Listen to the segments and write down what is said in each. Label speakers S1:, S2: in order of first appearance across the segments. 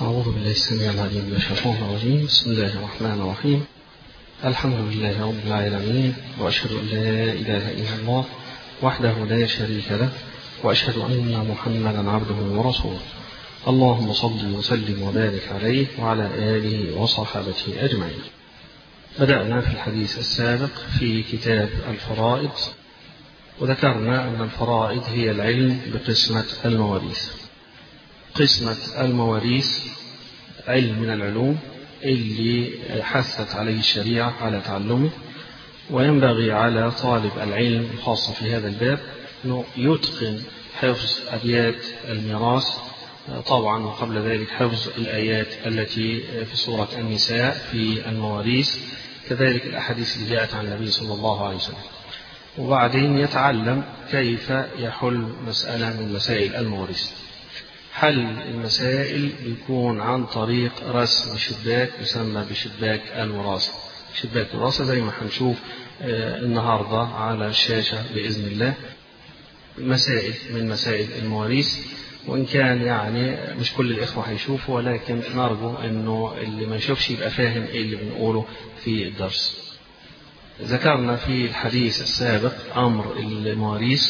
S1: أعوذ بالله السميع العليم من الشيطان الرجيم. بسم الله الرحمن الرحيم. الحمد لله رب العالمين، وأشهد أن لا إله إلا الله وحده لا شريك له، وأشهد أن محمدا عبده ورسوله. اللهم صل وسلم وبارك عليه وعلى آله وصحابته أجمعين. بدأنا في الحديث السابق في كتاب الفرائض، وذكرنا أن الفرائض هي العلم بقسمة المواريث. قسمة المواريث علم من العلوم اللي حثت عليه الشريعة على تعلمه، وينبغي على طالب العلم خاصة في هذا الباب أنه يتقن حفظ أبيات الميراث طبعا، وقبل ذلك حفظ الآيات التي في سورة النساء في المواريث، كذلك الأحاديث اللي جاءت عن النبي صلى الله عليه وسلم. وبعدين يتعلم كيف يحل مسألة من مسائل المواريث. حل المسائل بيكون عن طريق رسم شباك يسمى بشباك الوراثة. شباك الوراثة زي ما هنشوف النهاردة على الشاشة بإذن الله مسائل من مسائل المواريث، وإن كان يعني مش كل الإخوة هيشوفوا، ولكن نرجو أنه اللي ما يشوفش يبقى فاهم إيه اللي بنقوله في الدرس. ذكرنا في الحديث السابق أمر المواريث.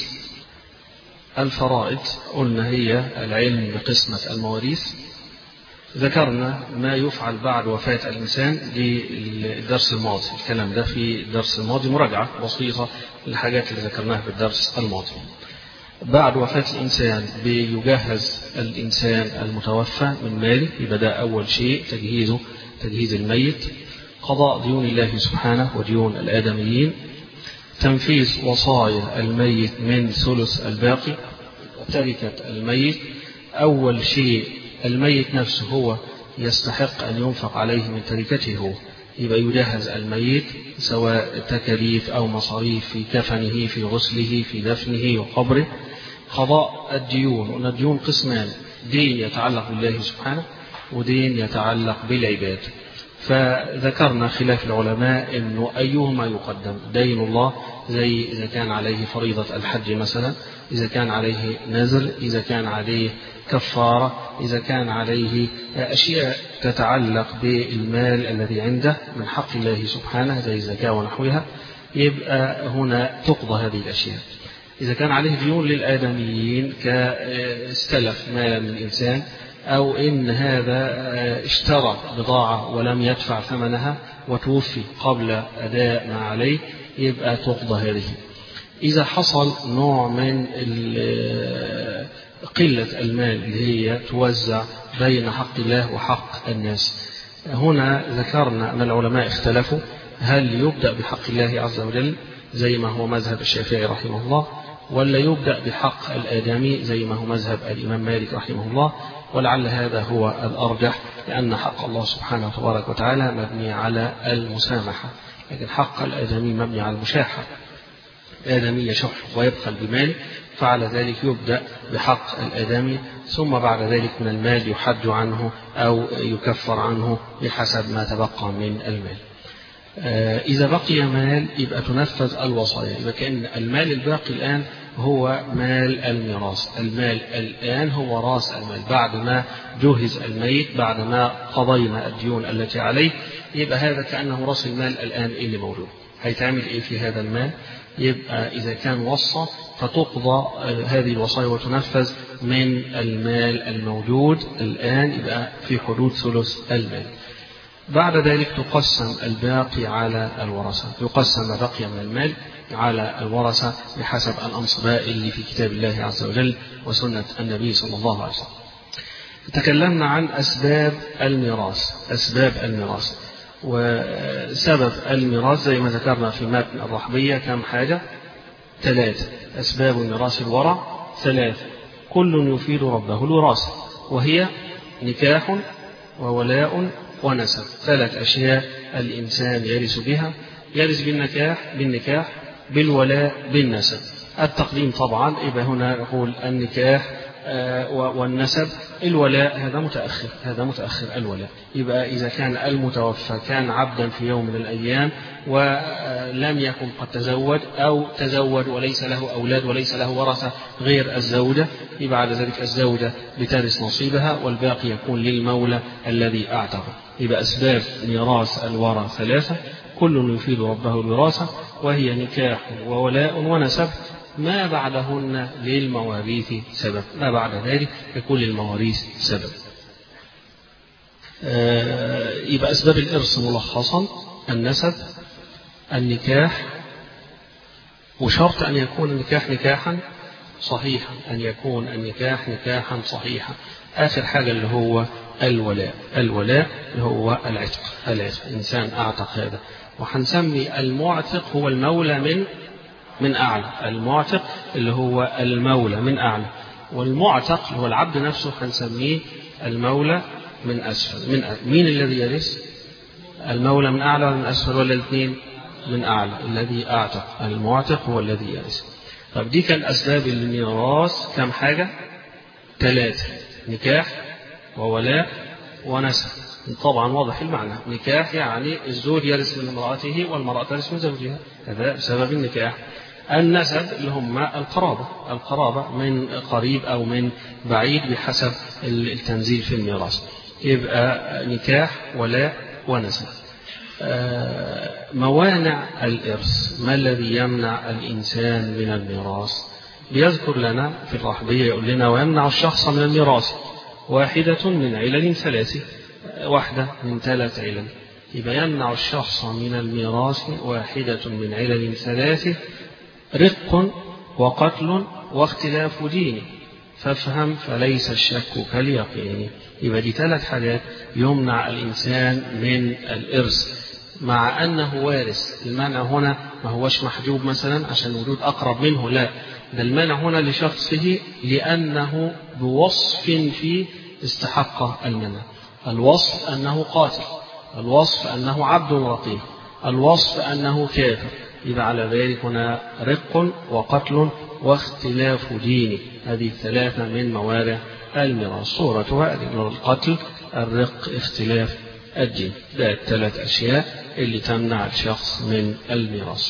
S1: الفرائض قلنا هي العلم بقسمة المواريث. ذكرنا ما يفعل بعد وفاة الإنسان للدرس الماضي، الكلام ده في الدرس الماضي مراجعة بسيطة للحاجات اللي ذكرناها في الدرس الماضي. بعد وفاة الإنسان بيجهز الإنسان المتوفى من ماله، يبقى ده أول شيء تجهيزه، تجهيز الميت، قضاء ديون الله سبحانه وديون الآدميين، تنفيذ وصايا الميت من ثلث الباقي، تركة الميت. أول شيء الميت نفسه هو يستحق أن ينفق عليه من تركته هو، يبقى يجهز الميت سواء تكاليف أو مصاريف في كفنه، في غسله، في دفنه وقبره. قضاء الديون، وأن الديون قسمان: دين يتعلق بالله سبحانه ودين يتعلق بالعباد. فذكرنا خلاف العلماء أنه أيهما يقدم، دين الله زي إذا كان عليه فريضة الحج مثلا، إذا كان عليه نذر، إذا كان عليه كفارة، إذا كان عليه أشياء تتعلق بالمال الذي عنده من حق الله سبحانه زي الزكاة ونحوها، يبقى هنا تقضى هذه الأشياء. إذا كان عليه ديون للآدميين كاستلف مالا من الإنسان، أو إن هذا اشترى بضاعة ولم يدفع ثمنها وتوفي قبل أداء ما عليه، يبقى تقضى هذه. إذا حصل نوع من قلة المال اللي هي توزع بين حق الله وحق الناس، هنا ذكرنا أن العلماء اختلفوا هل يبدأ بحق الله عز وجل زي ما هو مذهب الشافعي رحمه الله، ولا يبدأ بحق الآدمي زي ما هو مذهب الإمام مالك رحمه الله. ولعل هذا هو الأرجح، لأن حق الله سبحانه تبارك وتعالى مبني على المسامحة، لكن حق الآدمي مبني على المشاحة. الآدمي يشح ويبخل بماله، فعلى ذلك يبدأ بحق الآدمي، ثم بعد ذلك من المال يحد عنه أو يكفر عنه بحسب ما تبقى من المال. إذا بقي مال يبقى تنفذ الوصايا، يبقى كأن المال الباقي الآن هو مال الميراث. المال الآن هو رأس المال بعد ما جهز الميت، بعد ما قضينا الديون التي عليه، يبقى هذا كأنه رأس المال الآن اللي موجود. هيتعمل إيه في هذا المال؟ يبقى إذا كان وصى فتقضى هذه الوصايا وتنفذ من المال الموجود الآن، يبقى في حدود ثلث المال. بعد ذلك تقسم الباقي على الورثة، يقسم ما بقي من المال على الورثة بحسب الأنصباء اللي في كتاب الله عز وجل وسنة النبي صلى الله عليه وسلم. تكلمنا عن أسباب الميراث. أسباب الميراث وسبب الميراث زي ما ذكرنا في متن الرحبية كم حاجة؟ 3. أسباب الميراث الورع 3، كل يفيد ربه الوراثة، وهي نكاح وولاء ونسب. 3 أشياء الإنسان يرث بها: يرث بالنكاح، بالولاء، بالنسب. التقديم طبعا يبقى هنا نقول النكاح والنسب. الولاء هذا متأخر الولاء. يبقى إذا كان المتوفى كان عبدا في يوم من الأيام ولم يكن قد تزوج أو تزوج وليس له أولاد وليس له ورثة غير الزوجة، يبقى بعد ذلك الزوجة بترث نصيبها والباقي يكون للمولى الذي أعتقه. يبقى أسباب ميراث الورى ثلاثة، كل يفيد ربه الوراثة، وهي نكاح وولاء ونسب، ما بعدهن للمواريث سبب، ما بعد ذلك يكون للمواريث سبب. يبقى أسباب الإرث ملخصا النسب، النكاح، وشرط أن يكون النكاح نكاحا صحيحا، أن يكون النكاح نكاحا صحيحا. آخر حاجة اللي هو الولاء اللي هو العتق. إنسان أعتق هذا، وهنسمي المعتق هو المولى من أعلى. المعتق اللي هو المولى من أعلى، والمعتق اللي هو العبد نفسه هنسميه المولى من أسفل. مين الذي يرث؟ المولى من أعلى ولا من أسفل ولا الاثنين؟ من أعلى. الذي أعتق المعتق هو الذي يرث. طب دي كان أسباب الميراث كم حاجة؟ 3: نكاح وولاء ونسب. طبعا واضح المعنى، نكاح يعني الزوج يرث من امرأته والمرأة ترث من زوجها، هذا بسبب النكاح. النسب اللي هم القرابة من قريب أو من بعيد بحسب التنزيل في الميراث. يبقى نكاح ولاء ونسب. موانع الإرث، ما الذي يمنع الإنسان من الميراث؟ بيذكر لنا في الرحبية يقول لنا: ويمنع الشخص من الميراث واحدة من علل 3، واحدة من 3 علل. يبقى يمنع الشخص من الميراث واحدة من علل 3: رق وقتل واختلاف دين، فافهم فليس الشك كاليقين. يبقى دي 3 حاجات يمنع الإنسان من الإرث مع أنه وارث. المنع هنا ما هوش محجوب مثلا عشان وجود أقرب منه، لا، ده المنع هنا لشخصه لأنه بوصف فيه استحق المنع. الوصف أنه قاتل، الوصف أنه عبد رقيق، الوصف أنه كافر. يبقى على ذلك هنا رق وقتل واختلاف دين، هذه 3 من موارع الميراث. صورتها القتل، الرق، اختلاف الدين. ده 3 أشياء اللي تمنع الشخص من الميراث.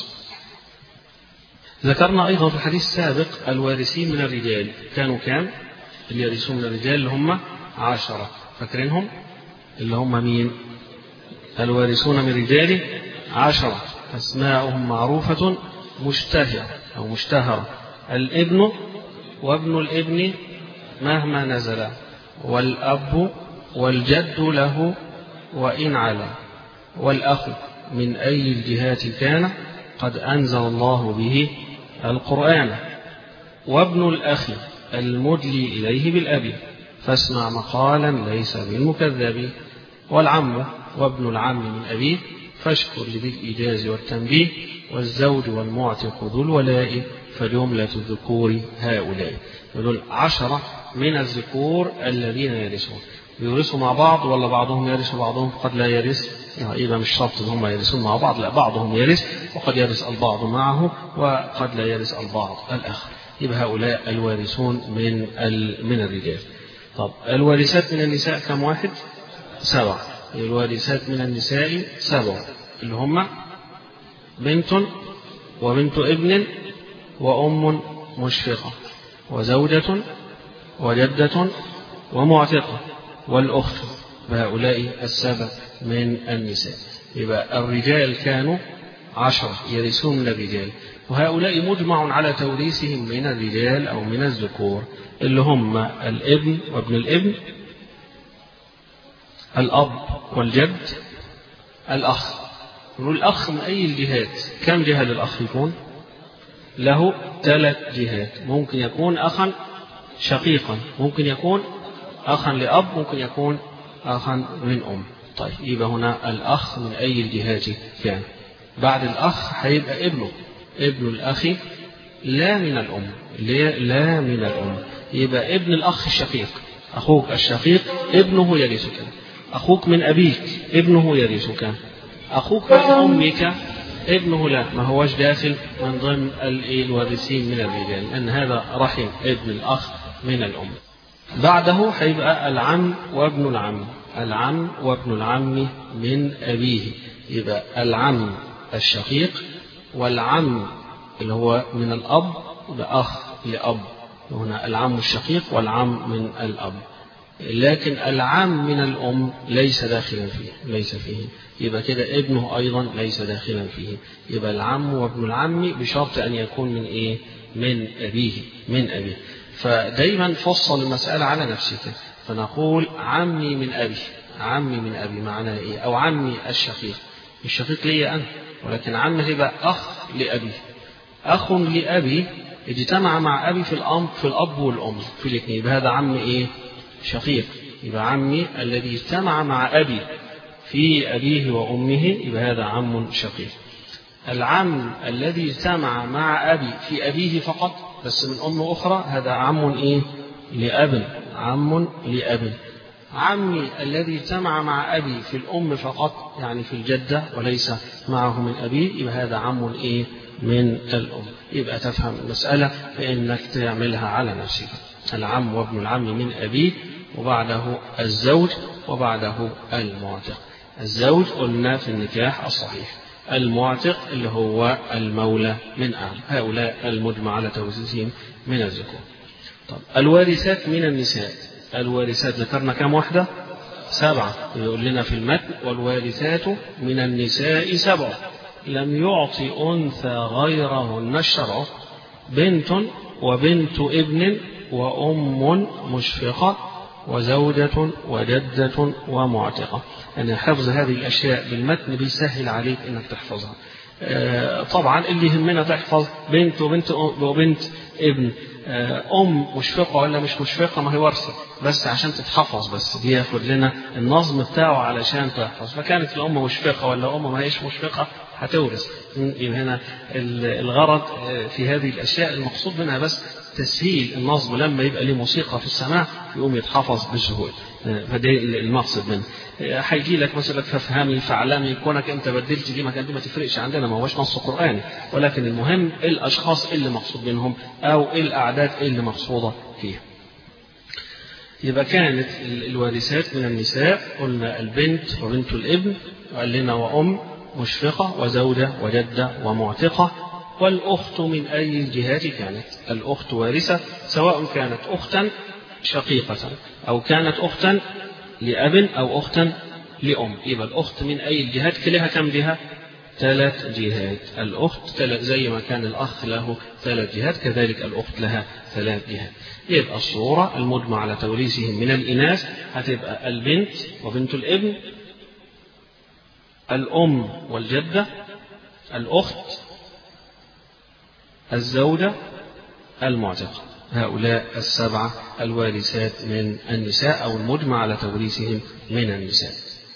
S1: ذكرنا أيضا في الحديث السابق الوارثين من الرجال كانوا كام؟ اللي يرثون من الرجال اللي هم 10. فاكرينهم؟ اللي هم مين؟ الوارثون من الرجال 10 أسماءهم معروفة مشتهرة أو مشتهرة: الابن وابن الابن مهما نزل، والأب والجد له وإن علا، والأخ من أي الجهات كان قد أنزل الله به القرآن، وابن الأخ المدلي إليه بالأب فاسمع مقالا ليس بالمكذب، والعم وابن العم من أبيه فاشكر لذي الإيجاز والتنبيه، والزوج والمعتق ذو الولاء فجملة الذكور هؤلاء. دول 10 من الذكور الذين يرثون. يورثوا مع بعض ولا بعضهم يرث وبعضهم قد لا يرث؟ إذا مش شرط ان هم يرثون مع بعض، لا، بعضهم يرث وقد يرث البعض معه وقد لا يرث البعض الآخر. يبقى هؤلاء الوارثون من الرجال. طب الوارثات من النساء كم واحد؟ 7. الوارثات من النساء 7 اللي هم بنت وبنت ابن وأم مشفقة وزوجة وجدة ومعتقة والأخت، بهؤلاء 7 من النساء. يبقى الرجال كانوا 10 يرثون من الرجال، وهؤلاء مجمع على توريثهم من الرجال أو من الذكور اللي هم الابن وابن الابن، الأب والجد، الأخ. نقول الأخ من أي الجهات؟ كم جهة للأخ يكون؟ له 3 جهات. ممكن يكون أخا شقيقا، ممكن يكون أخا لأب، ممكن يكون أخا من أم. طيب يبقى هنا الأخ من أي الجهات كان؟ بعد الأخ هيبقى ابن الأخ لا من الأم، لا من الأم. يبقى ابن الأخ الشقيق، أخوك الشقيق ابنه يرثك، أخوك من أبيك ابنه يرثك، أخوك من أمك ابنه لا، ما هوش داخل من ضمن الوارثين من الرجال، لأن هذا رحم ابن الأخ من الأم. بعده هيبقى العم وابن العم. العم وابن العم من أبيه، يبقى العم الشقيق والعم اللي هو من الأب يبقى أخ لأب، هنا العم الشقيق والعم من الأب. لكن العم من الأم ليس داخلا فيه، ليس فيه، يبقى كده ابنه أيضا ليس داخلا فيه. يبقى العم وابن العم بشرط أن يكون من إيه؟ من أبيه، من أبيه. فدايما فصل المسألة على نفسك، فنقول عمي من أبي. عمي من أبي معناه إيه؟ أو عمي الشقيق. الشقيق لي أنا، ولكن عمي يبقى أخ لأبي. أخ لأبي اجتمع مع أبي في الأب والأم في الاثنين، يبقى هذا عم إيه؟ شقيق. يبقى عمي الذي اجتمع مع أبي في أبيه وأمه يبقى هذا عم شقيق. العم الذي اجتمع مع أبي في أبيه فقط بس من أم أخرى هذا عم إيه؟ لأب. عم لأب. عمي الذي اجتمع مع أبي في الأم فقط يعني في الجدة وليس معه من أبيه يبقى هذا عم إيه؟ من الأم. يبقى تفهم المسألة فإنك تعملها على نفسك. العم وابن العم من أبيه، وبعده الزوج، وبعده المعتق. الزوج قلنا في النكاح الصحيح، المعتق اللي هو المولى من أعلى. هؤلاء المجمع على توزيعهم من الذكور. طب الوارثات من النساء. الوارثات ذكرنا كم واحدة؟ 7. يقول لنا في المتن والوارثات من النساء 7 لم يعطي أنثى غيرهن الشرع، بنت وبنت ابن وأم مشفقة وزوجة وجدة ومعتقة. يعني حفظ هذه الأشياء بالمتن بيسهل عليك أنك تحفظها. طبعا اللي يهمنا تحفظ بنت وبنت ابن. أم مشفقة ولا مش مشفقة ما هي ورثة، بس عشان تتحفظ، بس دي ياخد لنا النظم بتاعه علشان تحفظ. فكانت الأم مشفقة ولا أم ما هيش مشفقة هتورث. هنا الغرض في هذه الأشياء المقصود منها بس تسهيل النظم، لما يبقى له موسيقى في السماع يقوم يتحفظ بسهولة. فده المقصد منه. هيجي لك مثلا فافهمي فاعلمي، كونك انت بدلت دي مكان دي ما تفرقش عندنا، ما هوش نص قرآني، ولكن المهم الاشخاص اللي مقصود منهم او الاعداد اللي مقصوده فيها. يبقى كانت الوارثات من النساء قلنا البنت وبنت الابن، وقال لنا وام مشفقه وزوجه وجده ومعتقه. والاخت من اي الجهات كانت. الاخت وارثه سواء كانت اختا شقيقه او كانت اختا لأب أو أختا لأم. يبقى الأخت من أي الجهات كلها كم جهة؟ 3 جهات. الأخت زي ما كان الأخ له 3 جهات كذلك الأخت لها 3 جهات. يبقى الصورة المجمع على توريثهم من الإناث هتبقى البنت وبنت الابن، الأم والجدة، الأخت، الزوجة، المعتقة. هؤلاء 7 الوارثات من النساء أو المجمع على توريثهم من النساء.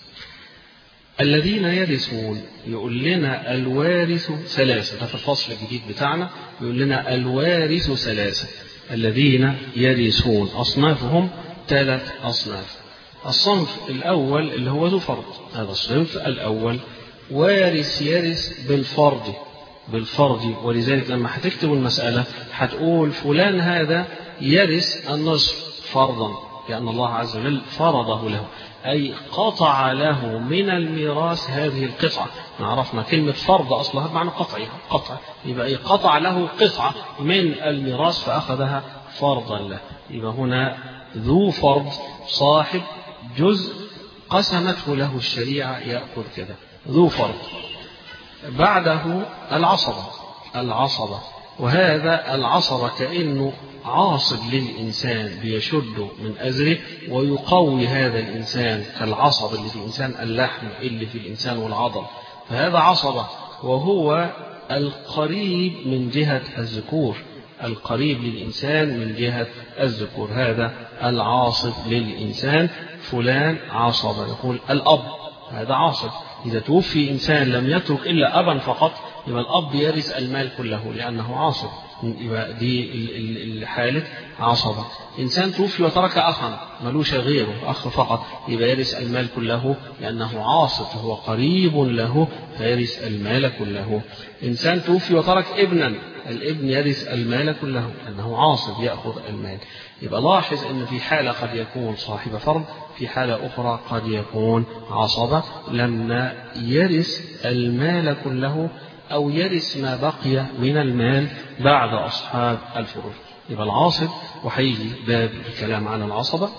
S1: الذين يرثون يقول لنا الوارث 3. ده في الفصل الجديد بتاعنا يقول لنا الوارث 3. الذين يرثون أصنافهم 3 أصناف. الصنف الأول اللي هو ذو فرض، هذا الصنف الأول وارث يرث بالفرض، ولذلك لما هتكتب المسألة هتقول فلان هذا يرث النصف فرضا لأن الله عز وجل فرضه له، أي قطع له من الميراث هذه القطعة. عرفنا كلمة فرض أصلها بمعنى قطع، يبقى قطع له قطعة من الميراث فأخذها فرضا له. يبقى هنا ذو فرض صاحب جزء قسمته له الشريعة يأخذ كذا ذو فرض. بعده العصبة، وهذا العصبة كأنه عاصب للإنسان بيشد من أزره ويقوي هذا الإنسان كالعصب اللي في الإنسان، اللحم اللي في الإنسان والعضل، فهذا عصبة. وهو القريب من جهة الذكور، القريب للإنسان من جهة الذكور، هذا العاصب للإنسان. فلان عصبة. يقول الأب هذا عاصب. إذا توفي إنسان لم يترك إلا أبا فقط يبقى الأب يرث المال كله لأنه عاصب. يبقى دي الحالة عصبة. إنسان توفي وترك أخا ملوش غيره، أخ فقط، يبقى يرث المال كله لأنه عاصب فهو قريب له فيرث المال كله. إنسان توفي وترك ابنا، الابن يرث المال كله لأنه عاصب يأخذ المال. يبقى لاحظ أن في حالة قد يكون صاحب فرض، في حالة أخرى قد يكون عصبة لما يرث المال كله أو يرث ما بقي من المال بعد أصحاب الفروض. يبقى العاصب، وحيجي باب الكلام عن العصبة،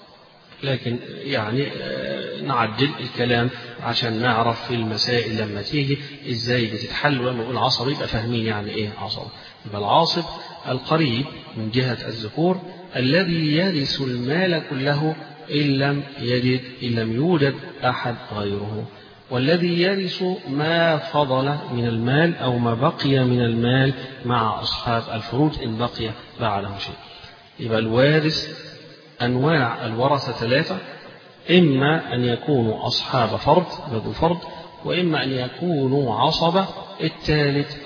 S1: لكن يعني نعدل الكلام عشان نعرف في المسائل لما تيجي ازاي بتتحل. ولما نقول عصب يبقى فاهمين يعني ايه عصب. يبقى العاصب القريب من جهة الذكور الذي يرث المال كله إن لم يوجد أحد غيره، والذي يرث ما فضل من المال أو ما بقي من المال مع أصحاب الفروض إن بقي بعده شيء. يبقى الوارث أنواع الورثة ثلاثة، إما أن يكونوا أصحاب فرض ذو فرض، وإما أن يكونوا عصبة. الثالث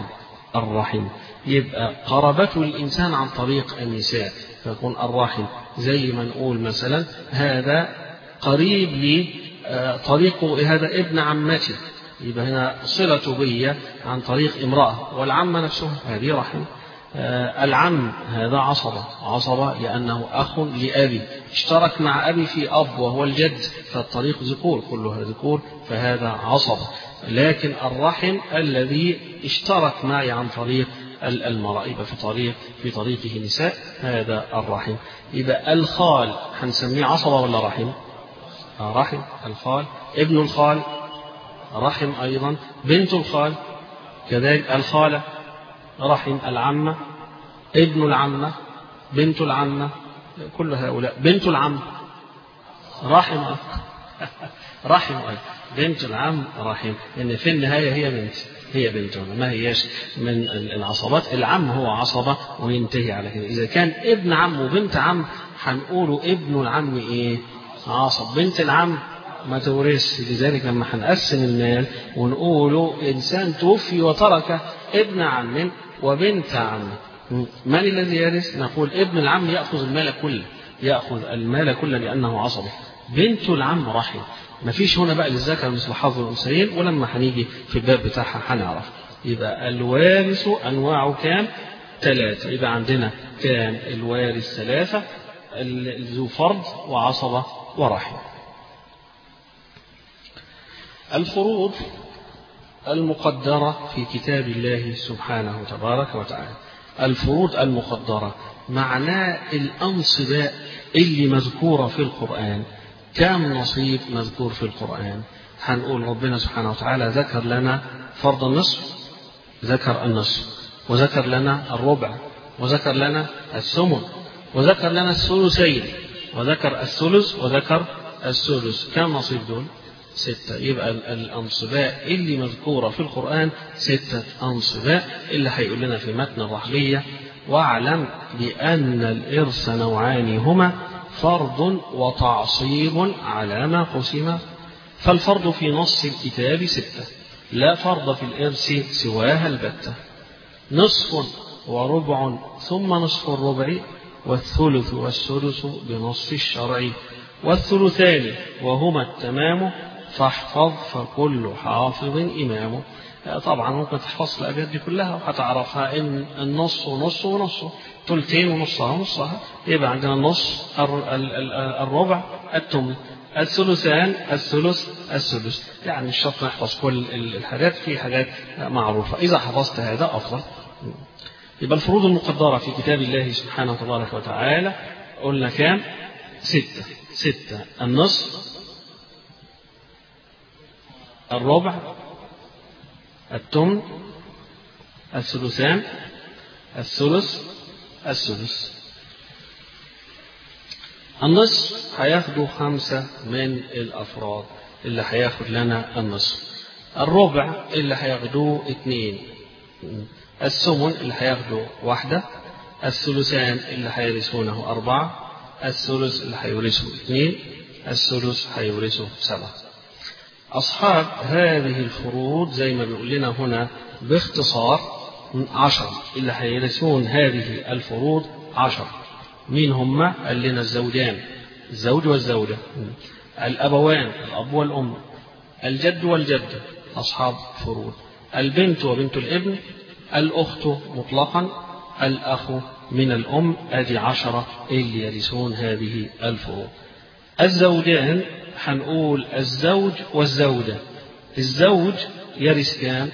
S1: الرحم يبقى قرابة الإنسان عن طريق النساء، فيكون الرحم زي ما نقول مثلا هذا قريب لي طريقه، هذا ابن عمتي، يبقى هنا صلة بي عن طريق امرأة، والعمة نفسها هذه رحم. العم هذا عصبة لأنه أخ لأبي، اشترك مع أبي في أب وهو الجد، فالطريق ذكور كلها ذكور فهذا عصبة. لكن الرحم الذي اشترك معي عن طريق المرأة يبقى في طريقه نساء، هذا الرحم. يبقى الخال هنسميه عصبة ولا رحم؟ رحم. الخال، ابن الخال رحم أيضا، بنت الخال كذلك، الخالة رحم، العمة، ابن العمة، بنت العمة، كل هؤلاء، بنت العم رحم رحم أيضا، بنت العم رحم، لأن في النهاية هي بنت ما هياش من العصبات. العم هو عصبة وينتهي على كده. إذا كان ابن عم وبنت عم هنقوله ابن العم إيه؟ عصب. بنت العم ما تورث. لذلك لما هنقسم المال ونقوله إنسان توفي وترك ابن عم وبنت عم، من الذي يرث؟ نقول ابن العم يأخذ المال كله لأنه عصبه. بنت العم رحم. ما فيش هنا بقى للذكر مثل حظ الأنثيين، ولما هنيجي في الباب بتاعها هنعرف. يبقى الوارث أنواعه كام؟ 3. يبقى عندنا كام الوارث؟ 3، ذو فرض وعصبة ورحم. الفروض المقدرة في كتاب الله سبحانه تبارك وتعالى. الفروض المقدرة معناه الأنصباء اللي مذكورة في القرآن. كم نصيب مذكور في القرآن؟ هنقول ربنا سبحانه وتعالى ذكر لنا فرض النصف، ذكر النصف، وذكر لنا الربع، وذكر لنا الثمن، وذكر لنا الثلثين، وذكر الثلث، وذكر السدس. كم نصيب دول؟ 6. يبقى الأنصباء اللي مذكورة في القرآن 6 أنصباء، اللي هيقول لنا في متن الرحبية: واعلم بأن الإرث نوعان هما فرض وتعصيب على ما قسم. فالفرض في نص الكتاب 6، لا فرض في الإرث سواها البتة. نصف وربع ثم نصف الربع، والثلث والسدس بنص الشرع، والثلثان وهما التمام، فاحفظ فكل حافظ إمام. طبعا ممكن تحفظ الأبيات دي كلها وهتعرفها إن النص ونص ونص، ثلثين ونصها. يبقى عندنا النص، الربع، الثمن، الثلثان، الثلث، السدس. يعني مش شرط نحفظ كل الحاجات، في حاجات معروفة إذا حفظت هذا أفضل. يبقى الفروض المقدرة في كتاب الله سبحانه تبارك وتعالى قلنا كام؟ 6. النصف، الربع، الثمن، الثلثان، الثلث، السدس. النصف هياخدوا 5 من الأفراد اللي هياخد لنا النصف. الربع اللي هياخدوه 2. الثمن اللي هياخدوه 1. الثلثان اللي هيرثونه 4. الثلث اللي هيورثه 2. السدس هيورثه 7. أصحاب هذه الفروض زي ما بيقول لنا هنا باختصار 10 اللي هيرثون هذه الفروض 10. مين هم؟ قال لنا الزوجان، الزوج والزوجة، الأبوان الأب والأم، الجد والجدة أصحاب فروض، البنت وبنت الابن، الأخت مطلقا، الأخ من الأم. أدي 10 اللي يرثون هذه الفروض. الزوجان هنقول الزوج والزوجة. الزوج يرث كام؟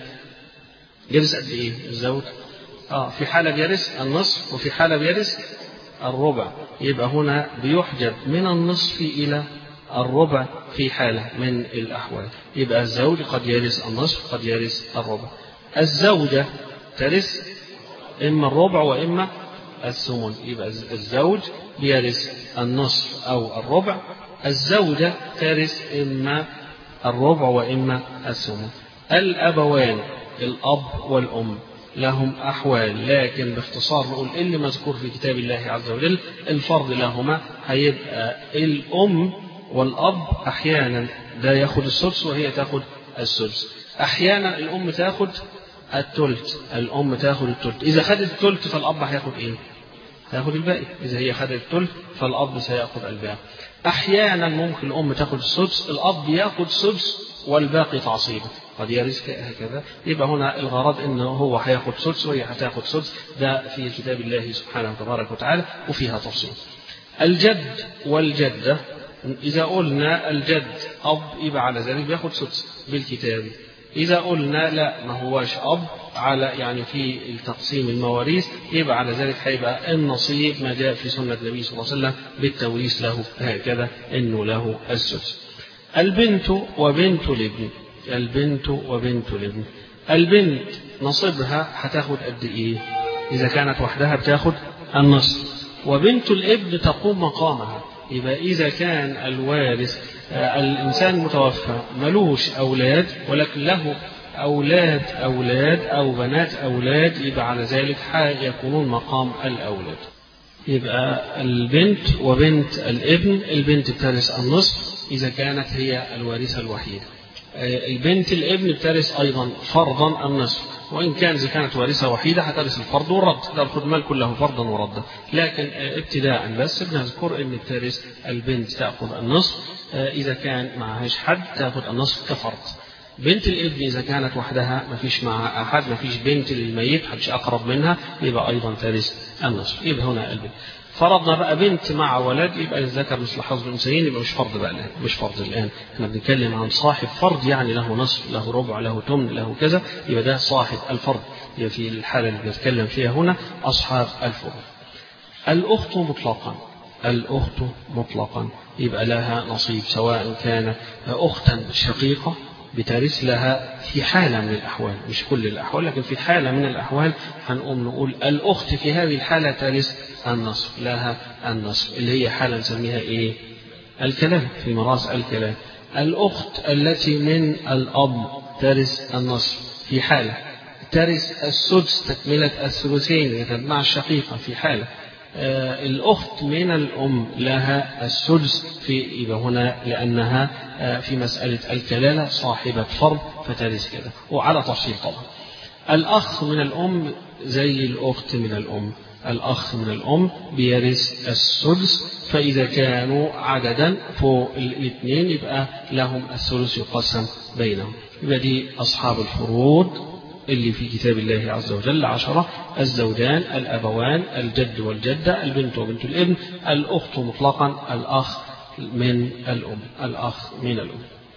S1: يرث قد إيه الزوج؟ في حالة بيرث النصف وفي حالة بيرث الربع. يبقى هنا بيحجب من النصف إلى الربع في حالة من الأحوال. يبقى الزوج قد يرث النصف قد يرث الربع. الزوجة ترث إما الربع وإما الثمن. يبقى الزوج بيرث النصف أو الربع، الزوجة ترث إما الربع وإما الثمن. الأبوان الأب والأم لهم أحوال، لكن باختصار نقول اللي مذكور في كتاب الله عز وجل الفرض لهما هيبقى الأم والأب أحيانا ده ياخد السدس وهي تاخد السدس، أحيانا الأم تاخد الثلث، الأم تاخد الثلث. إذا خدت الثلث فالأب هياخد إيه؟ هياخد الباقي. إذا هي خدت الثلث فالأب سيأخذ الباقي. أحيانا ممكن الأم تاخد السدس، الأب ياخد سدس والباقي تعصيبه، قد يرث هكذا. يبقى هنا الغرض انه هو هياخد سدس وهي هتاخد سدس، ده في كتاب الله سبحانه وتبارك وتعالى وفيها تفصيل. الجد والجدة، إذا قلنا الجد أب يبقى على ذلك بياخد سدس بالكتاب. إذا قلنا لا ما هواش أب على يعني في التقسيم المواريث يبقى على ذلك هيبقى النصيب ما جاء في سنة النبي صلى الله عليه وسلم بالتوريث له هكذا إنه له السدس. البنت وبنت الابن، البنت وبنت الابن. البنت نصيبها هتاخد قد إيه؟ إذا كانت وحدها بتاخد النصف، وبنت الابن تقوم مقامها. يبقى إذا كان الوارث الإنسان متوفى ملوش أولاد ولكن له أولاد أو بنات أولاد، يبقى على ذلك يكونون مقام الأولاد. يبقى البنت وبنت الابن، البنت بترث النصف إذا كانت هي الوارثة الوحيدة. البنت الابن بترث أيضا فرضا النصف، وإن كان إذا كانت وارثة وحيدة هترث الفرض والرد، ده الخد مال كله فرضا وردا. لكن ابتداء بس بنذكر أن بترث البنت تأخذ النصف، إذا كان معهاش حد تأخذ النصف كفرض. بنت الابن إذا كانت وحدها ما فيش مع أحد، ما فيش بنت للميت حدش أقرب منها، يبقى أيضا ترث النصف. يبقى هنا البنت. فرضنا بقى بنت مع ولد يبقى الذكر مثل حظ الأنثيين، يبقى مش فرض بقى الآن، مش فرض الآن. احنا بنتكلم عن صاحب فرض يعني له نصف له ربع له ثمن له كذا، يبقى ده صاحب الفرض. يبقى في الحالة اللي بنتكلم فيها هنا أصحاب الفروض. الأخت مطلقا، الأخت مطلقا يبقى لها نصيب، سواء كانت أختا شقيقة بترث لها في حالة من الأحوال، مش كل الأحوال لكن في حالة من الأحوال هنقوم نقول الأخت في هذه الحالة ترث النصف، لها النصف، اللي هي حالة نسميها إيه؟ الكلام، في ميراث الكلام. الأخت التي من الأب ترث النصف في حالة، ترث السدس تكملة الثلثين مع الشقيقة في حالة. الأخت من الأم لها السدس في يبقى هنا لأنها في مسألة الكلالة صاحبة فرض فترث كذا، وعلى تفصيل طبعا. الأخ من الأم زي الأخت من الأم، الأخ من الأم بيرث السدس، فإذا كانوا عددا فوق الاثنين يبقى لهم الثلث يقسم بينهم. يبقى دي أصحاب الفروض اللي في كتاب الله عز وجل 10: الزوجان، الأبوان، الجد والجدة، البنت وبنت الابن، الأخت مطلقا، الأخ من الأم، الأخ من الأم.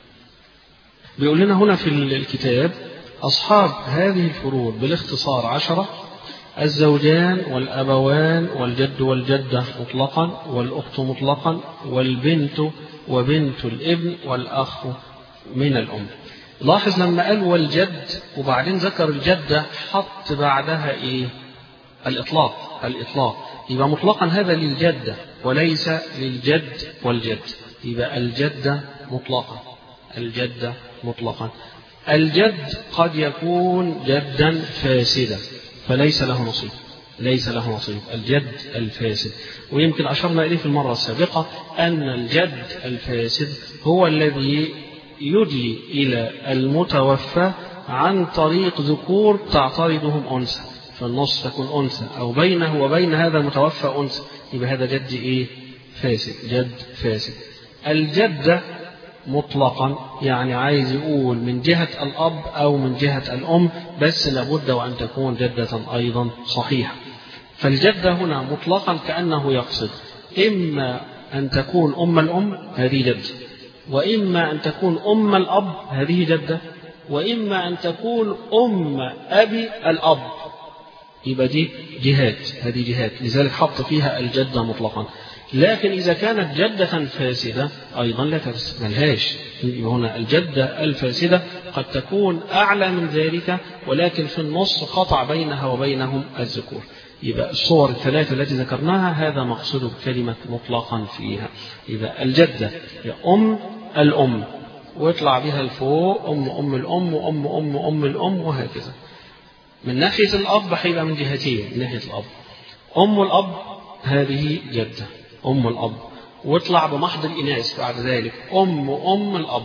S1: بيقول لنا هنا في الكتاب أصحاب هذه الفروض بالاختصار 10: الزوجان والأبوان والجد والجدة مطلقا، والأخت مطلقا، والبنت وبنت الابن، والأخ من الأم. لاحظ لما قال والجد وبعدين ذكر الجدة حط بعدها إيه؟ الإطلاق، الإطلاق. يبقى مطلقا هذا للجدة وليس للجد والجد، يبقى الجدة مطلقا، الجدة مطلقا. الجد قد يكون جدا فاسدا فليس له نصيب، ليس له نصيب، الجد الفاسد. ويمكن أشرنا إليه في المرة السابقة أن الجد الفاسد هو الذي يدلي إلى المتوفى عن طريق ذكور تعترضهم أنثى، في النص تكون أنثى، أو بينه وبين هذا المتوفى أنثى، يبقى هذا جد إيه؟ فاسد، جد فاسد. الجدة مطلقا يعني عايز يقول من جهة الأب أو من جهة الأم، بس لابد وأن تكون جدة أيضا صحيحة. فالجدة هنا مطلقا كأنه يقصد إما أن تكون أم الأم، هذه جدة، وإما أن تكون أم الأب، هذه جدة، وإما أن تكون أم أبي الأب، يبقى دي جهات، هذه جهات، لذلك حط فيها الجدة مطلقا. لكن إذا كانت جدة فاسدة أيضا لا تفسد، ملهاش. هنا الجدة الفاسدة قد تكون أعلى من ذلك، ولكن في النص قطع بينها وبينهم الذكور. يبقى الصور الثلاثة التي ذكرناها هذا مقصود بكلمة مطلقا فيها. يبقى الجدة هي أم الأم، ويطلع بها الفوق أم الأم وأم الأم وهكذا. من ناحية الأب هيبقى من جهتين، من ناحية الأب أم الأب هذه جدة، أم الأب، واطلع بمحض الإناث بعد ذلك أم الأب،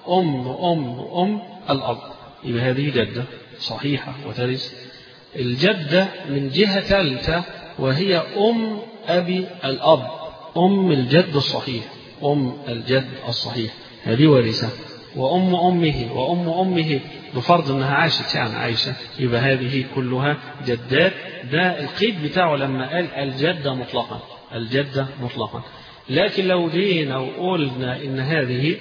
S1: أم الأب، يبقى هذه جدة صحيحة وترث. الجدة من جهة ثالثة وهي أم أبي الأب، أم الجد الصحيح، أم الجد الصحيح، هذه وارثة. وأم أمه وأم أمه بفرض أنها عاشت، يعني عايشة، يبقى هذه كلها جدات. ده القيد بتاعه لما قال الجدة مطلقا، الجدة مطلقا. لكن لو جينا وقلنا إن هذه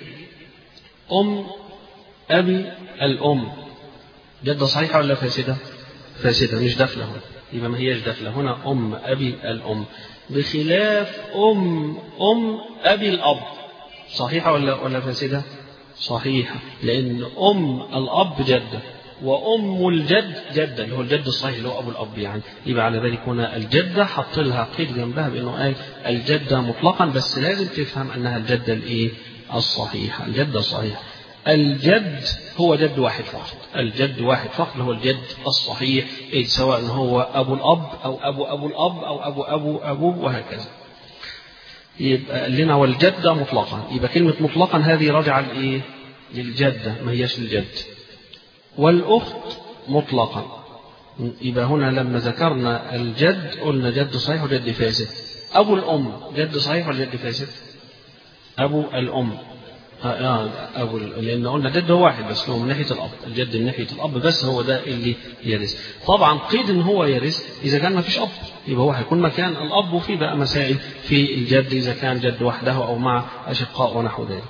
S1: أم أبي الأم، جدة صحيحة ولا فاسدة؟ فاسدة، مش داخلة هنا، يبقى ما هيش داخلة هنا أم أبي الأم، بخلاف أم أبي الأب، صحيحة ولا فاسدة؟ صحيحة، لأن أم الأب جدة، وأم الجد جدة، اللي هو الجد الصحيح اللي هو أبو الأب يعني. يبقى على ذلك هنا الجدة حط لها قيد جنبها بأنه قال الجدة مطلقا، بس لازم تفهم أنها الجدة الإيه؟ الصحيحة، الجدة الصحيحة. الجد هو جد واحد فقط، الجد واحد فقط اللي هو الجد الصحيح، إيه، سواء هو أبو الأب أو أبو الأب أو أبو وهكذا. يبقى لنا والجدة مطلقا، يبقى كلمة مطلقا هذه راجعة لإيه؟ للجدة، ما هيش للجد. والأخت مطلقا، يبقى هنا لما ذكرنا الجد قلنا جد صحيح وجد فاسد. أبو الأم جد صحيح ولا جد فاسد؟ أبو الأم لأن قلنا جد هو واحد بس، هو من ناحية الأب، الجد من ناحية الأب بس، هو ده اللي يرث. طبعا قيد إن هو يرث إذا كان ما فيش أب، يبقى هو هيكون مكان الأب، وفي بقى مسائل في الجد إذا كان جد وحده أو مع أشقاء ونحو ذلك.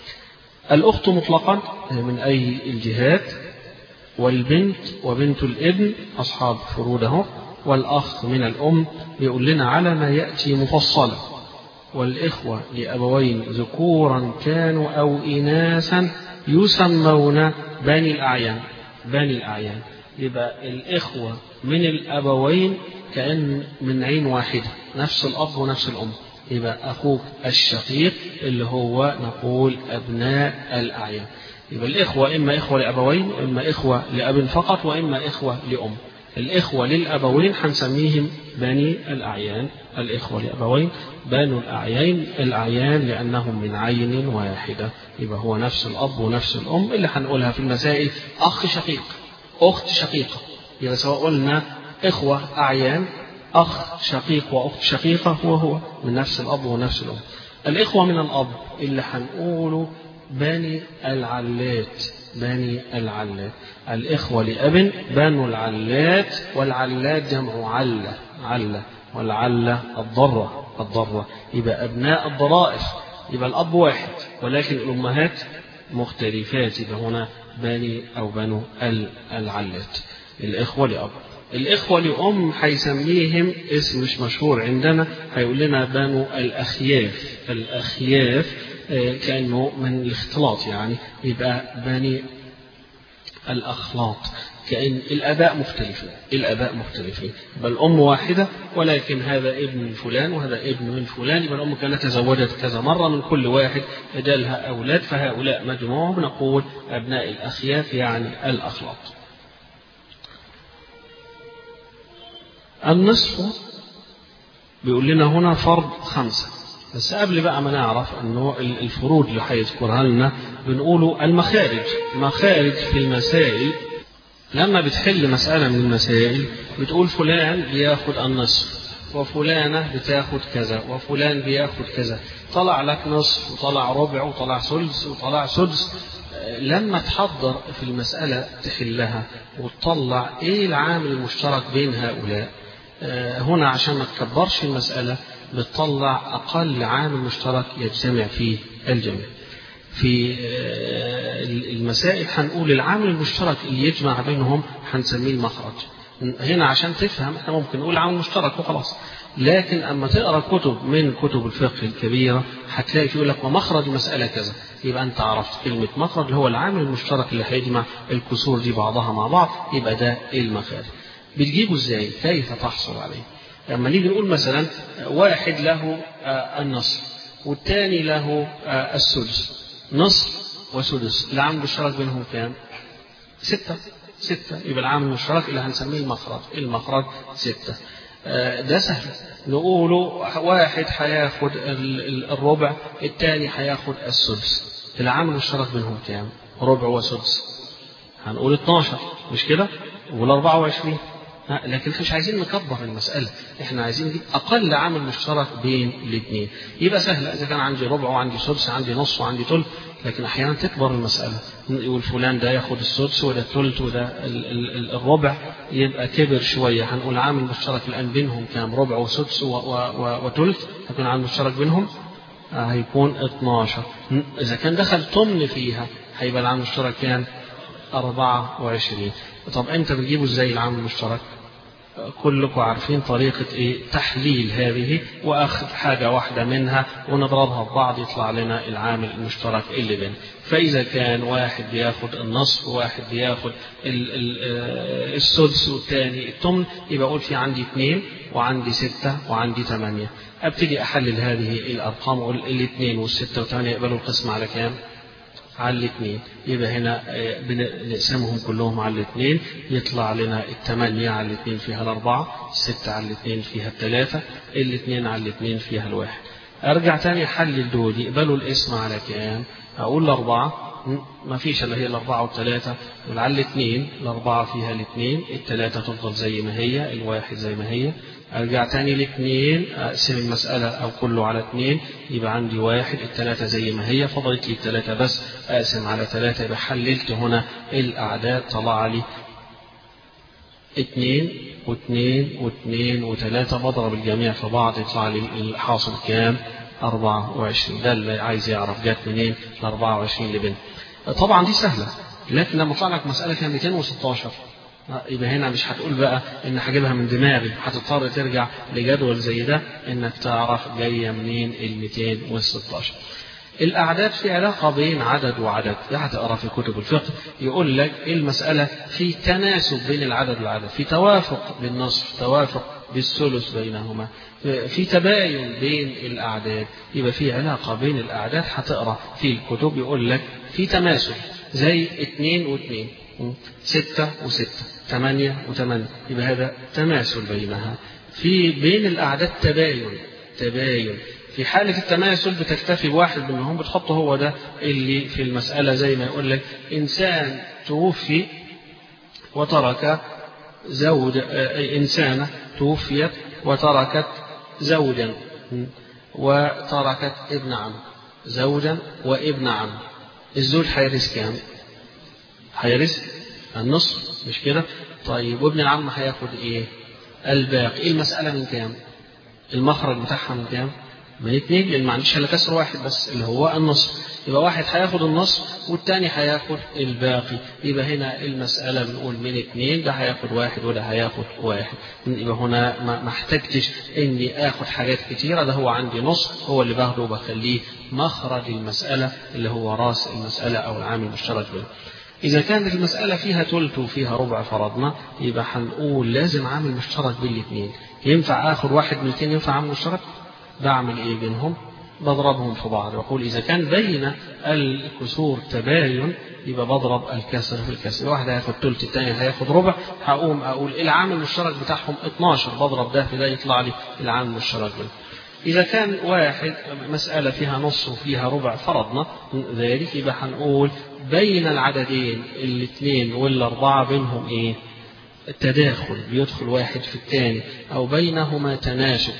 S1: الأخت مطلقا من أي الجهات، والبنت وبنت الابن أصحاب فروده، والأخ من الأم يقول لنا على ما يأتي مفصلا. والإخوة لأبوين ذكورا كانوا أو إناثا يسمون بني الأعيان، بني الأعيان. يبقى الإخوة من الأبوين كأن من عين واحدة، نفس الأب ونفس الأم، يبقى أخوك الشقيق اللي هو نقول أبناء الأعيان. يبقى الإخوة إما إخوة لأبوين، وإما إخوة لأب فقط، وإما إخوة لأم. الإخوة للأبوين هنسميهم بني الأعيان، الإخوة لأبوين بنو الأعيان لأنهم من عين واحدة، يبقى هو نفس الأب ونفس الأم، اللي هنقولها في المسائل أخ شقيق، أخت شقيقة. يبقى سواء قلنا إخوة أعيان، أخ شقيق وأخت شقيقة، وهو من نفس الأب ونفس الأم. الإخوة من الأب اللي هنقوله بني العلات، بني العلات. الإخوة لأب بنو العلات، والعلات جمع علة، علة، والعلة الضرة. يبقى أبناء الضرائف، يبقى الأب واحد ولكن الأمهات مختلفات، يبقى هنا بني أو بنو العلات. الإخوة لأب. الإخوة لأم هيسميهم اسم مش مشهور عندنا، هيقول لنا بنو الأخياف. الأخياف كأنه من الاختلاط يعني، يبقى بني الأخلاط، كأن الآباء مختلفين، الآباء مختلفين، بل الأم واحدة ولكن هذا ابن من فلان وهذا ابن من فلان، يبقى الأم كانت تزوجت كذا مرة من كل واحد جالها أولاد، فهؤلاء مجموعهم نقول أبناء الأخياف يعني الأخلاط. النصف بيقول لنا هنا فرض 5، بس قبل بقى ما نعرف أنه الفروض اللي هيذكرها لنا بنقوله المخارج. مخارج في المسائل لما بتحل مسألة من المسائل بتقول فلان بياخد النصف وفلانة بتاخد كذا وفلان بياخد كذا، طلع لك نصف وطلع ربع وطلع ثلث وطلع سدس. لما تحضر في المسألة تحلها وتطلع ايه العامل المشترك بين هؤلاء، هنا عشان ما تكبرش المسألة بتطلع أقل عامل مشترك يجتمع فيه الجميع. في المسائل هنقول العامل المشترك اللي يجمع بينهم هنسميه المخرج. هنا عشان تفهم احنا ممكن نقول عامل مشترك وخلاص، لكن اما تقرا كتب من كتب الفقه الكبيره هتلاقي يقول لك مخرج المساله كذا، يبقى انت عرفت كلمه مخرج اللي هو العامل المشترك اللي هيجمع الكسور دي بعضها مع بعض، يبقى ده المخارج. بتجيبه ازاي؟ كيف تحصل عليه؟ لما نيجي نقول مثلا واحد له النصف والثاني له السدس، نصف وسدس، العامل المشترك بينهم كام؟ 6. يبقى العامل المشترك اللي هنسميه المخرج 6. ده سهل، نقوله واحد هياخد الربع الثاني هياخد السدس، العامل المشترك بينهم كام؟ ربع وسدس، هنقول 12 مش كده؟ ولا 24. لكن مش عايزين نكبر المسألة، احنا عايزين نجيب أقل عامل مشترك بين الاثنين. يبقى سهل، إذا كان عندي ربع وعندي سدس عندي نص وعندي ثلث، لكن أحيانا تكبر المسألة، يقول فلان ده ياخد السدس وده الثلث وده الربع، يبقى كبر شوية. هنقول عامل مشترك الآن بينهم كام؟ ربع وسدس وثلث، هيكون عامل مشترك بينهم هيكون 12. إذا كان دخل ثمن فيها هيبقى العامل المشترك كام؟ 24. طب أنت بتجيبه إزاي العامل المشترك؟ كلكم عارفين طريقة تحليل هذه وأخذ حاجة واحدة منها ونضربها ببعض يطلع لنا العامل المشترك اللي بين. فإذا كان واحد بياخد النصف وواحد بياخد السدس والثاني الثمن، يبقى أقول في عندي 2 وعندي 6 وعندي 8. أبتدي أحلل هذه الأرقام وأقول 2 و6 و8 يقبلوا القسم على كام؟ على 2. يبقى هنا بنقسمهم كلهم على 2 يطلع لنا 8 على 2 فيها 4، 6 على 2 فيها 3، 2 على 2 فيها 1. ارجع تاني احلل دول يقبلوا القسم على كام؟ اقول 4 ما فيش الا هي 4 و3، على 2 4 فيها 2، 3 تفضل زي ما هي، 1 زي ما هي. ارجع تاني ل2 اقسم المسألة او كله على 2 يبقى عندي 1، 3 زي ما هي، فضلت لي 3 بس اقسم على 3 يبقى حللت هنا الاعداد طلع لي 2 و2 و2 و3، بضرب الجميع في بعض يطلع لي الحاصل كام؟ 24. ده اللي عايز يعرف جات منين ال 24 اللي بينهم. طبعا دي سهلة، لكن لما طلع لك مسألة كام 216 يبقى هنا مش هتقول بقى ان هجيبها من دماغي، هتضطر ترجع لجدول زي ده انك تعرف جايه منين ال 216. الاعداد في علاقه بين عدد وعدد، ده هتقرا في كتب الفقه يقول لك المساله في تناسب بين العدد والعدد، في توافق بالنصف، توافق بالثلث بينهما، في تباين بين الاعداد، يبقى في علاقه بين الاعداد. هتقرا في الكتب يقول لك في تماثل زي 2 و2، 6 و6، 8 و8، يبقى هذا تماثل بينها. في بين الأعداد تباين. في حالة التماثل بتكتفي بواحد منهم بتحطه هو ده اللي في المسألة، زي ما يقول لك إنسان توفي وترك زوج، إنسانة توفيت وتركت زوجا وتركت ابن عم، زوجا وابن عم، الزوج هيرث كام؟ هيرث النصف مش كده؟ طيب وابن العم هياخد ايه؟ الباقي. المسألة من كام؟ المخرج بتاعها من كام؟ من 2، لان ما عنديش الا كسر واحد بس اللي هو النصف، يبقى واحد هياخد النصف والتاني هياخد الباقي. يبقى هنا المسألة بنقول من 2، ده هياخد 1 وده هياخد 1. يبقى هنا ما احتاجتش اني اخد حاجات كتيرة، ده هو عندي نصف هو اللي باخده وبخليه مخرج المسألة اللي هو راس المسألة او العامل المشترك بينهم. إذا كانت المسألة فيها ثلث وفيها ربع فرضنا، يبقى هنقول لازم عامل مشترك بين الاثنين. ينفع آخر واحد من الاثنين ينفع عامل مشترك؟ بعمل إيه بينهم؟ بضربهم في بعض، وأقول إذا كان بين الكسور تباين يبقى بضرب الكسر في الكسر، واحد هياخد ثلث الثاني هياخد ربع، هقوم أقول العامل المشترك بتاعهم 12، بضرب ده في ده يطلع لي العامل المشترك بينهم. إذا كان واحد مسألة فيها نص وفيها ربع فرضنا ذلك، يبقى هنقول بين العددين الاثنين والأربعة بينهم إيه؟ التداخل، بيدخل واحد في الثاني، أو بينهما تناسب.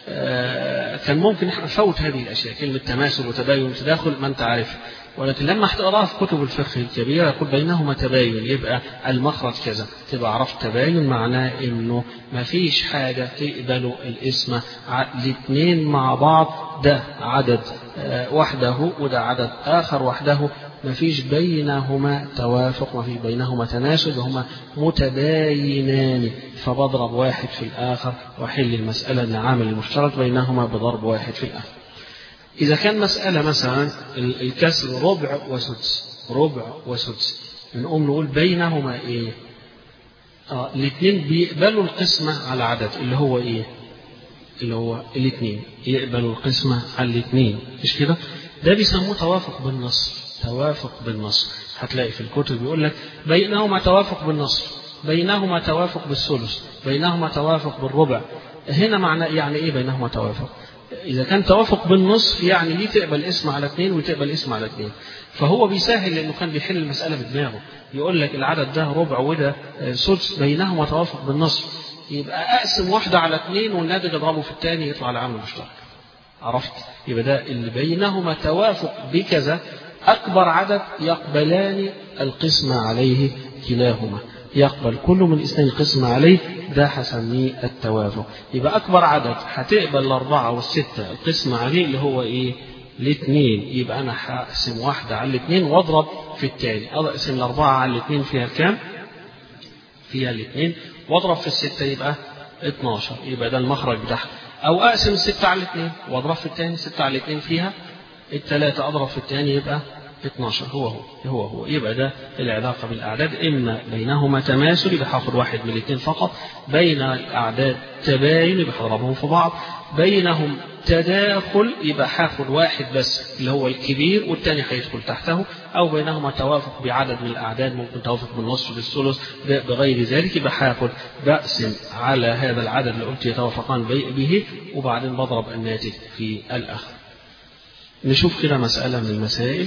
S1: كان ممكن احنا نفوت هذه الأشياء، كلمة تماثل وتباين وتداخل ما أنت عارف، ولكن لما هتقراها في كتب الفقه الكبيرة يقول بينهما تباين، يبقى المخرج كذا، تبقى عرفت تباين معناه إنه ما فيش حاجة تقبل الاسم الاثنين مع بعض، ده عدد وحده وده عدد آخر وحده، ما فيش بينهما توافق، ما فيش بينهما تناسب، هما متباينان، فبضرب واحد في الآخر وحل المسألة العامل المشترك بينهما بضرب واحد في الآخر. إذا كان مسألة مثلا الكسر ربع وسدس، ربع وسدس، نقوم نقول بينهما إيه؟ الاثنين بيقبلوا القسمة على عدد اللي هو إيه؟ اللي هو الاثنين يقبلوا القسمة على الاثنين، مش كده؟ ده بيسموه توافق بالنص. توافق بالنص هتلاقي في الكتب يقول لك بينهما توافق بالنص، بينهما توافق بالثلث، بينهما توافق بالربع. هنا معنى يعني إيه بينهما توافق؟ إذا كان توافق بالنصف يعني دي تقبل اسم على اثنين وتقبل اسم على اثنين، فهو بيسهل لأنه كان بيحل المسألة بدماغه، يقول لك العدد ده ربع وده سدس، بينهما توافق بالنصف، يبقى أقسم واحدة على اثنين والناتج أضربه في الثاني يطلع العامل المشترك. عرفت؟ يبقى ده اللي بينهما توافق بكذا، أكبر عدد يقبلان القسم عليه كلاهما، يقبل كل من الاثنين القسم عليه، ده هسميه التوافق. يبقى أكبر عدد هتقبل الأربعة والستة القسم عليه اللي هو إيه؟ الاثنين، يبقى أنا هقسم واحدة على الاثنين وأضرب في الثاني، أقسم الأربعة على الاثنين فيها كام؟ فيها الاثنين، وأضرب في الستة يبقى 12، يبقى ده المخرج بتاعها. أو أقسم الستة على الاثنين وأضرب في الثاني، 6 على الاثنين فيها الثلاثة، أضرب في الثاني يبقى 12. هو يبقى ده العلاقة بالأعداد، إما بينهما تماثل يبقى هاخد واحد من الاثنين فقط، بين الأعداد تباين يبقى هضربهم في بعض، بينهم تداخل يبقى هاخد واحد بس اللي هو الكبير والثاني هيدخل تحته، أو بينهما توافق بعدد من الأعداد، ممكن توافق بالنصف بالثلث بغير ذلك، يبقى هاخد بقسم على هذا العدد اللي قلت يتوافقان به، وبعدين بضرب الناتج في الآخر. نشوف كده مسألة من المسائل.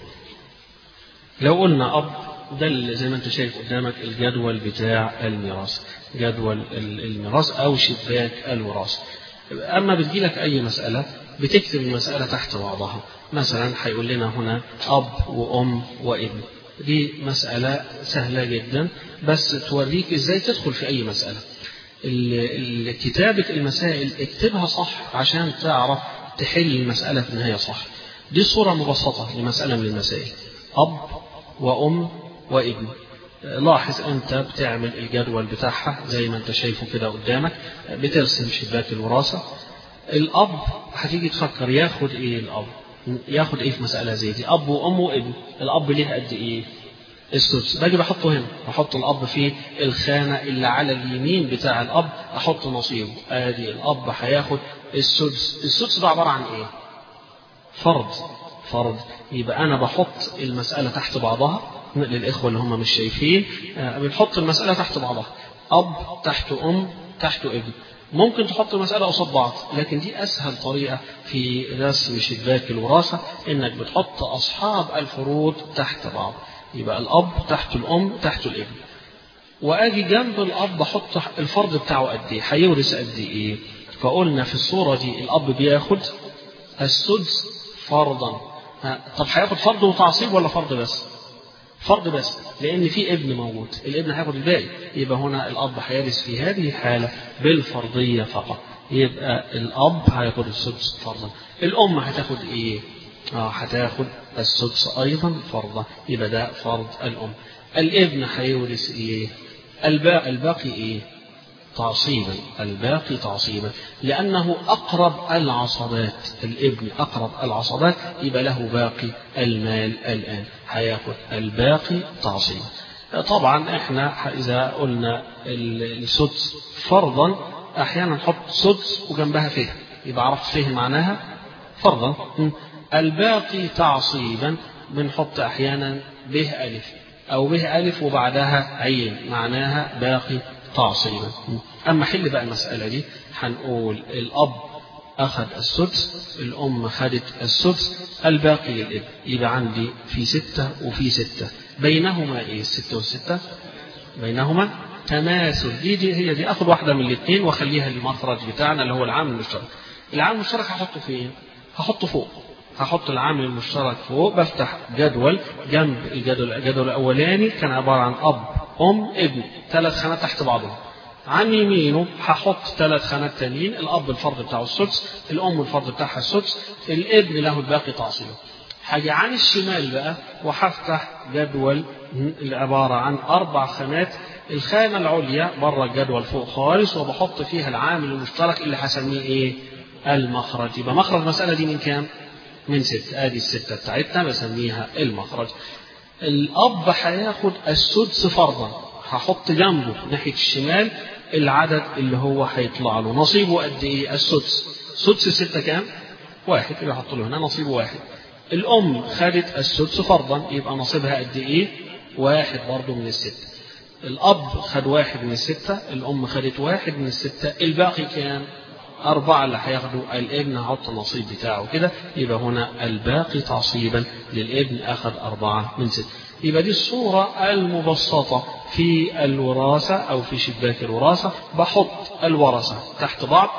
S1: لو قلنا أب، ده زي ما أنت شايف قدامك الجدول بتاع الميراث، جدول الميراث أو شباك الوراثة. أما بتجيلك أي مسألة بتكتب المسألة تحت بعضها، مثلا هيقول لنا هنا أب وأم وابن، دي مسألة سهلة جدا بس توريك إزاي تدخل في أي مسألة. كتابة المسائل اكتبها صح عشان تعرف تحل المسألة في النهاية صح. دي صورة مبسطة لمسألة من المسائل، أب وأم وابن. لاحظ أنت بتعمل الجدول بتاعها زي ما أنت شايفه كده قدامك، بترسم شباك الوراثة. الأب هتيجي تفكر ياخد إيه، الأب ياخد إيه في مسألة زي دي؟ أب وأم وابن، الأب ليه قد إيه؟ السدس. باجي بحطه هنا، بحط الأب في الخانة اللي على اليمين بتاع الأب، أحط نصيبه، آدي الأب هياخد السدس. السدس ده عبارة عن إيه؟ فرض. يبقى أنا بحط المسألة تحت بعضها، للإخوة اللي هم مش شايفين بنحط المسألة تحت بعضها، أب تحت أم تحت ابن. ممكن تحط المسألة قصاد بعض، لكن دي أسهل طريقة في رسم شباك الوراثة، إنك بتحط أصحاب الفروض تحت بعض. يبقى الأب تحت الأم تحت الابن، وأجي جنب الأب بحط الفرض بتاعه قد إيه، هيورث قد إيه. فقلنا في الصورة دي الأب بياخد السدس فرضا. طب هياخد فرض وتعصيب ولا فرض بس؟ فرض بس، لأن في ابن موجود، الابن هياخد الباقي. يبقى هنا الأب هيرث في هذه الحالة بالفرضية فقط، يبقى الأب هياخد السدس فرضا. الأم هتاخد إيه؟ هتاخد السدس أيضا فرضا، يبقى ده فرض الأم. الابن هيورث إيه؟ الباقي إيه؟ تعصيبا، الباقي تعصيبا، لأنه أقرب العصبات، الابن أقرب العصبات، يبقى له باقي المال الآن، هياخد الباقي تعصيبا. طبعا احنا إذا قلنا السدس فرضا أحيانا نحط سدس وجنبها فيه، يبقى عرفت فيه معناها فرضا. الباقي تعصيبا بنحط أحيانا به ألف، أو به ألف وبعدها عين، معناها باقي تعصيبا. أما حل بقى المسألة دي هنقول الأب أخذ السدس، الأم خدت السدس، الباقي للابن. يبقى عندي في 6 وفي 6، بينهما إيه؟ 6 و6 بينهما تماثل. دي هي دي. أخذ واحدة من الاثنين وأخليها المخرج بتاعنا اللي هو العامل المشترك. العامل المشترك هحطه فين؟ هحطه فوق. هحط العامل المشترك فوق، بفتح جدول جنب الجدول الأولاني كان عبارة عن أب أم ابن، 3 خانات تحت بعضهم. عن يمينه هحط 3 خانات تانيين، الأب الفرض بتاعه السدس، الأم الفرض بتاعها السدس، الابن له الباقي تعصيبه. حاجة عن الشمال بقى وهفتح جدول عبارة عن 4 خانات، الخانة العليا بره الجدول فوق خالص، وبحط فيها العامل المشترك اللي هسميه ايه؟ المخرج. يبقى مخرج المسألة دي من كام؟ من 6. ادي ال6 بتاعتنا بسميها المخرج. الأب هياخد السدس فرضا، هحط جنبه ناحية الشمال العدد اللي هو هيطلع له، نصيبه قد ايه؟ السدس. سدس 6 كام؟ 1. يبقى احط له هنا نصيبه 1. الأم خدت السدس فرضا، يبقى نصيبها قد ايه؟ 1 برضه من ال6. الأب خد 1 من ال6، الأم خدت 1 من ال6، الباقي كام؟ 4 اللي هياخدوا الابن. هحط النصيب بتاعه كده، يبقى هنا الباقي تعصيبا للابن أخذ 4 من 6. يبقى دي الصورة المبسطة في الوراثة أو في شباك الوراثة. بحط الورثة تحت بعض،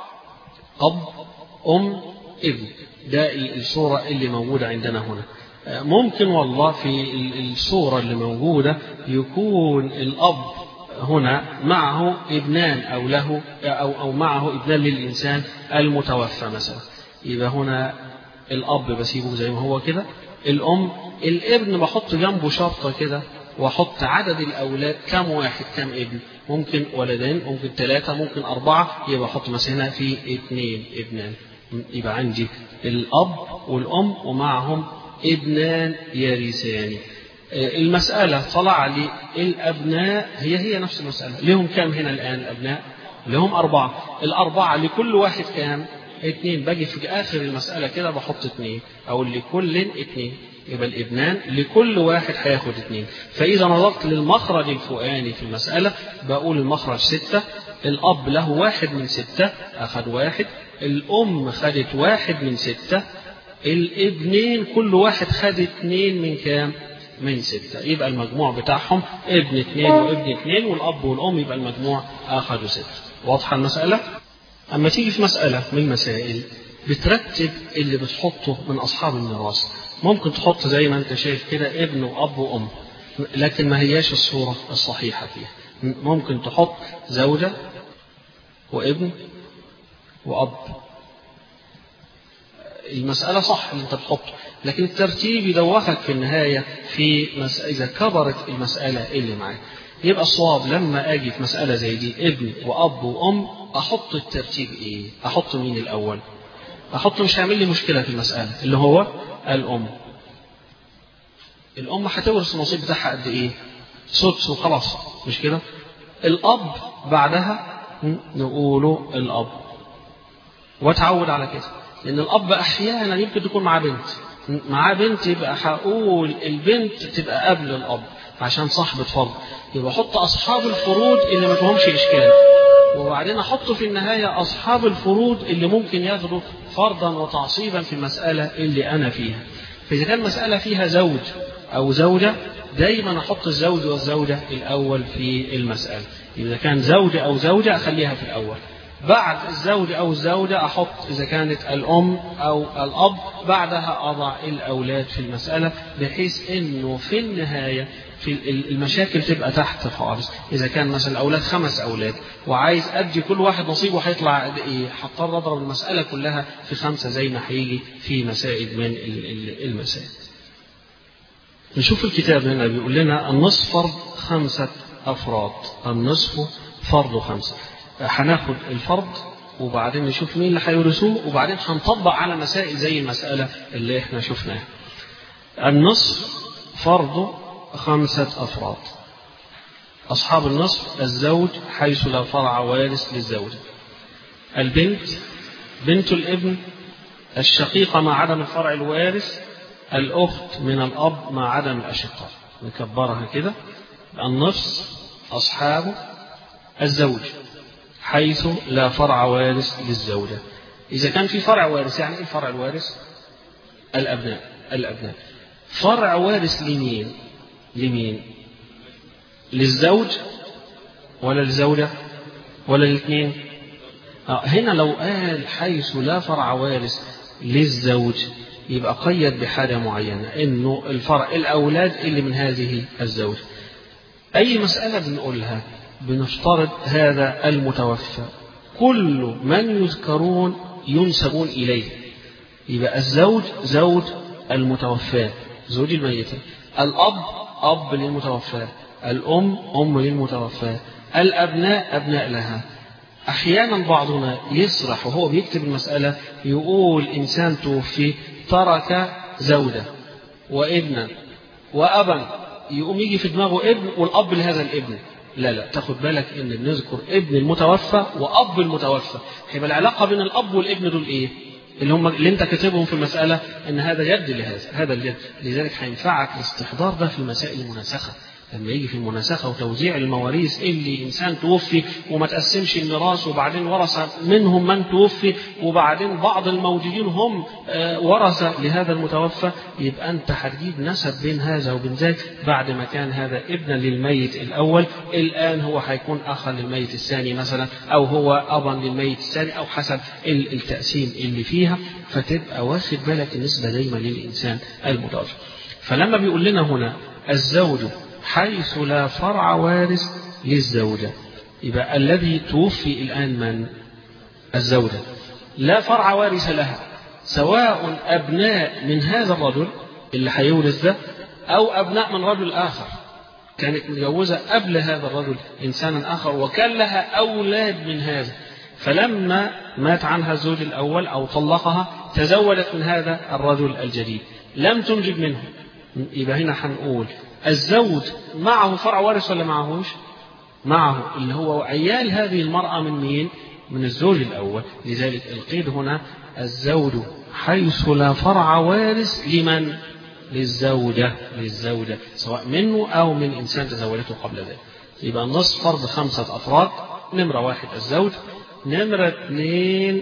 S1: أب أم ابن. ده الصورة اللي موجودة عندنا هنا. ممكن والله في الصورة اللي موجودة يكون الأب هنا معه ابنان أو له أو معه ابنان للإنسان المتوفى مثلا، يبقى هنا الأب بسيبه زي ما هو كده، الأم، الابن بحط جنبه شرطة كده وأحط عدد الأولاد كم واحد كم ابن، ممكن ولدين ممكن 3 ممكن 4، يبقى أحط مثلا هنا في 2 ابنان. يبقى عندي الأب والأم ومعهم ابنان يرثان. المسألة طلع لي الأبناء هي نفس المسألة. لهم كام هنا الآن الأبناء؟ لهم 4. ال4 لكل واحد كام؟ 2. باجي في آخر المسألة كده بحط 2 أو لكل 2، يبقى الابنان لكل واحد هياخد 2. فإذا نظرت للمخرج الفوقاني في المسألة بقول المخرج 6، الأب له 1 من 6 أخذ 1، الأم خدت 1 من 6، الابنين كل واحد خد 2 من كام؟ من 6. يبقى المجموع بتاعهم ابن 2 وابن 2، والأب والأم يبقى المجموع أخذوا 6. واضحة المسألة؟ أما تيجي في مسألة من المسائل بترتب اللي بتحطه من أصحاب الميراث، ممكن تحط زي ما أنت شايف كده ابن وأب وأم، لكن ما هياش الصورة الصحيحة فيها. ممكن تحط زوجة وابن وأب، المسألة صح اللي أنت بتحطه، لكن الترتيب يدوخك في النهاية في إذا كبرت المسألة اللي معاك. يبقى الصواب لما أجي في مسألة زي دي ابن وأب وأم أحط الترتيب إيه؟ أحط مين الأول؟ أحط مش هيعمل لي مشكلة في المسألة اللي هو الأم. الأم هتورث النصيب بتاعها قد إيه؟ سدس وخلاص، مش كده؟ الأب بعدها نقوله الأب، واتعود على كده، لأن الأب أحيانا يمكن تكون معاه بنت يبقى هقول البنت تبقى قبل الأب عشان صاحبة فرض، يبقى أحط أصحاب الفروض اللي ما فيهمش إشكال، وبعدين أحط في النهاية أصحاب الفروض اللي ممكن ياخدوا فرضا وتعصيبا في المسألة اللي أنا فيها. فإذا كان مسألة فيها زوج أو زوجة دايما أحط الزوج والزوجة الأول في المسألة. إذا كان زوج أو زوجة أخليها في الأول، بعد الزوج أو الزوجة أحط إذا كانت الأم أو الأب، بعدها أضع الأولاد في المسألة، بحيث أنه في النهاية في المشاكل تبقى تحت خالص. إذا كان مثلا الأولاد 5 أولاد وعايز أدي كل واحد نصيبه هيطلع قد إيه؟ هضطر أضرب المسألة كلها في 5 زي ما هيجي في مسائل من المسائل. نشوف الكتاب هنا بيقول لنا النصف فرض 5 أفراد، النصف فرض 5. هناخد الفرض وبعدين نشوف مين اللي هيورثوه، وبعدين هنطبق على مسائل زي المسألة اللي احنا شفناها. النصف فرض 5 أفراد. أصحاب النصف الزوج حيث لا فرع وارث للزوجة، البنت، بنت الابن، الشقيقة مع عدم الفرع الوارث، الأخت من الأب مع عدم الأشقاء. نكبرها كده. النصف أصحاب الزوج حيث لا فرع وارث للزوجة، إذا كان في فرع وارث، يعني إيه الفرع الوارث؟ الأبناء. فرع وارث لمين؟ للزوج ولا للزوجة ولا الاثنين؟ هنا لو قال حيث لا فرع وارث للزوج يبقى قيد بحاجة معينة، إنه الفرع الأولاد اللي من هذه الزوج. أي مسألة بنقولها بنفترض هذا المتوفى كل من يذكرون ينسبون إليه، يبقى الزوج زوج المتوفى زوج الميتة، الأب أب للمتوفى، الأم أم للمتوفى، الأبناء أبناء لها. أحيانا بعضنا يسرح وهو بيكتب المسألة يقول إنسان توفي ترك زوجة وابنا وأبا، يقوم يجي في دماغه ابن والأب لهذا الابن. لا تاخد بالك إن بنذكر ابن المتوفى وأب المتوفى، يبقى العلاقة بين الأب والابن دول إيه؟ اللي أنت كاتبهم في المسألة إن هذا يد لهذا، هذا اليد. لذلك هينفعك الاستحضار ده في المسائل المناسخة، لما يجي في المناسخة وتوزيع المواريث اللي إنسان توفي وما تقسمش الميراث وبعدين ورث منهم من توفي وبعدين بعض الموجودين هم ورثة لهذا المتوفى، يبقى أنت هتجيب نسب بين هذا وبين ذاك. بعد ما كان هذا ابنا للميت الأول الآن هو هيكون أخا للميت الثاني مثلا، أو هو أبا للميت الثاني، أو حسب التقسيم اللي فيها. فتبقى واخد بالك النسبة دايما للإنسان المتوفى. فلما بيقول لنا هنا الزوج حيث لا فرع وارث للزوجة، يبقى الذي توفي الآن من؟ الزوجة، لا فرع وارث لها، سواء أبناء من هذا الرجل اللي هيورث ده أو أبناء من رجل آخر كانت متجوزة قبل هذا الرجل إنسانا آخر وكان لها أولاد من هذا، فلما مات عنها الزوج الأول أو طلقها تزوجت من هذا الرجل الجديد لم تنجب منه. يبقى هنا هنقول الزوج معه فرع وارث ولا معهوش؟ معه، اللي هو عيال هذه المرأة من مين؟ من الزوج الأول. لذلك القيد هنا الزوج حيث لا فرع وارث لمن؟ للزوجة سواء منه أو من إنسان تزوجته قبل ذلك. يبقى النصف فرض 5 أفراد. نمرة 1 الزوج، نمرة 2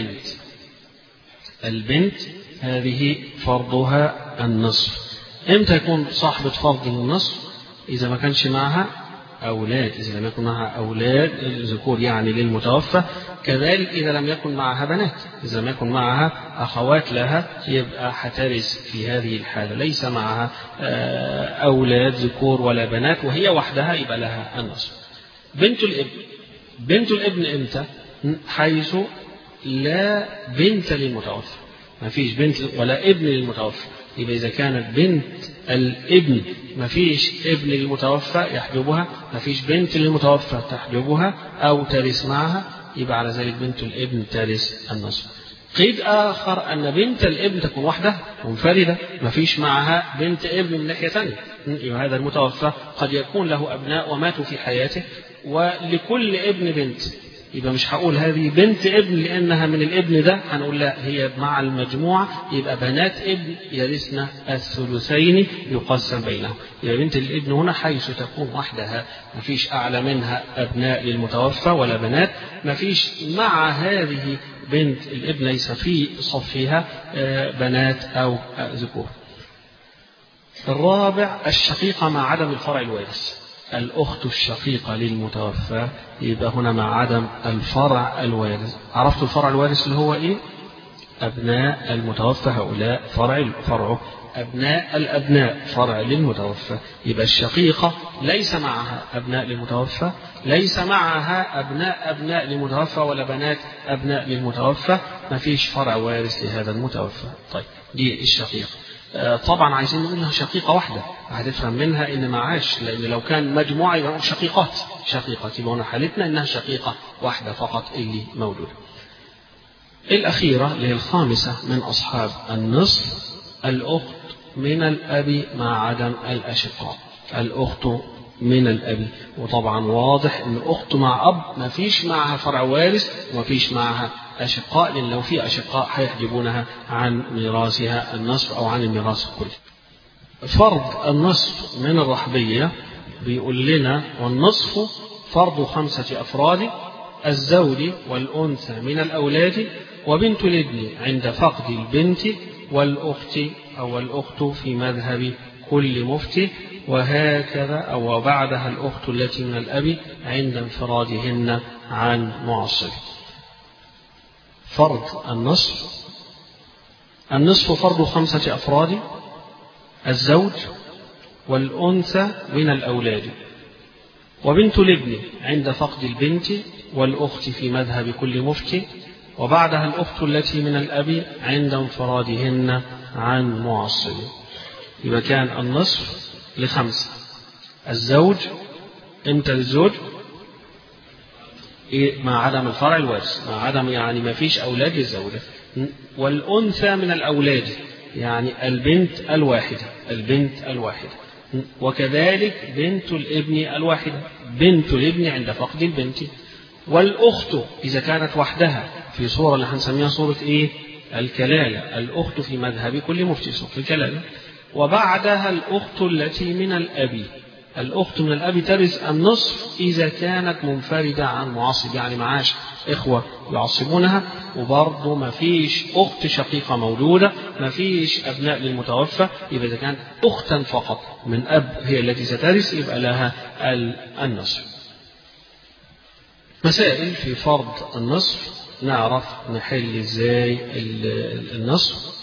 S1: البنت هذه فرضها النصف. امتى يكون صاحبة فرض النصف؟ إذا ما كانش معها أولاد، إذا لم يكن معها أولاد الذكور يعني للمتوفى. كذلك إذا لم يكن معها بنات، إذا لم يكن معها أخوات لها يبقى هترث في هذه الحالة. ليس معها أولاد ذكور ولا بنات وهي وحدها يبقى لها النصف. بنت الابن إمتى؟ حيث لا بنت للمتوفى، ما فيش بنت ولا ابن للمتوفى. يبقى إذا كانت بنت الابن ما فيش ابن للمتوفى يحجبها، ما فيش بنت للمتوفى تحجبها أو ترث معها، يبقى على ذلك بنت الابن ترث النصف. قيد آخر أن بنت الابن تكون وحدها منفردة، ما فيش معها بنت ابن من ناحية ثانية. يبقى هذا المتوفى قد يكون له أبناء وماتوا في حياته ولكل ابن بنت، يبقى مش هقول هذه بنت ابن لأنها من الابن ده، هنقول لا هي مع المجموعة، يبقى بنات ابن يرثن الثلثين يقسم بينهم. يبقى بنت الابن هنا حيث تكون وحدها، ما فيش أعلى منها أبناء للمتوفى ولا بنات، ما فيش مع هذه بنت الابن ليس في صفها بنات أو ذكور. الرابع الشقيقة مع عدم الفرع الوارث. الأخت الشقيقة للمتوفى يبقى هنا مع عدم الفرع الوارث. عرفتوا الفرع الوارث اللي هو إيه؟ أبناء المتوفى، هؤلاء فرعه أبناء الأبناء فرع للمتوفى. يبقى الشقيقة ليس معها أبناء للمتوفى، ليس معها أبناء للمتوفى ولا بنات أبناء للمتوفى، ما فيش فرع وارث لهذا المتوفى. طيب دي الشقيقة. طبعا عايزين نقول لها شقيقة واحدة، هتفهم منها إن معاش، لأن لو كان مجموعة يبقى شقيقات يبقى هنا حالتنا إنها شقيقة واحدة فقط اللي موجودة. الأخيرة اللي هي الخامسة من أصحاب النصف الأخت من الأب مع عدم الأشقاء. الأخت من الأب، وطبعا واضح إن أخت مع أب ما فيش معها فرع وارث وما فيش معها أشقاء، لأن لو في أشقاء هيحجبونها عن ميراثها النصف أو عن الميراث كله. فرض النصف من الرحبية بيقول لنا والنصف فرض 5 أفراد: الزوج والأنثى من الأولاد وبنت الابن عند فقد البنت والأخت أو الأخت في مذهب كل مفتي، وهكذا أو بعدها الأخت التي من الأب عند انفرادهن عن معصب. فرض النصف. النصف فرض 5 أفراد: الزوج والأنثى من الأولاد، وبنت الابن عند فقد البنت والأخت في مذهب كل مفتي، وبعدها الأخت التي من الأب عند انفرادهن عن معصب. يبقى كان النصف ل5: الزوج، امتى للزوج؟ مع عدم الفرع الوارث، مع عدم يعني ما فيش أولاد للزوجة. والأنثى من الأولاد يعني البنت الواحدة، وكذلك بنت الابن الواحدة، بنت الابن عند فقد البنت. والأخت إذا كانت وحدها في صورة اللي هنسميها صورة إيه؟ الكلالة، الأخت في مذهب كل مفتي، صورة الكلالة. وبعدها الأخت التي من الأب. الأخت من الأب ترث النصف إذا كانت منفردة عن معصب، يعني معاش إخوة يعصبونها، وبرضه ما فيش أخت شقيقة مولودة، ما فيش أبناء للمتوفى. يبقى إذا كانت أختا فقط من أب هي التي سترث يبقى لها النصف. مسائل في فرض النصف، نعرف نحل إزاي النصف.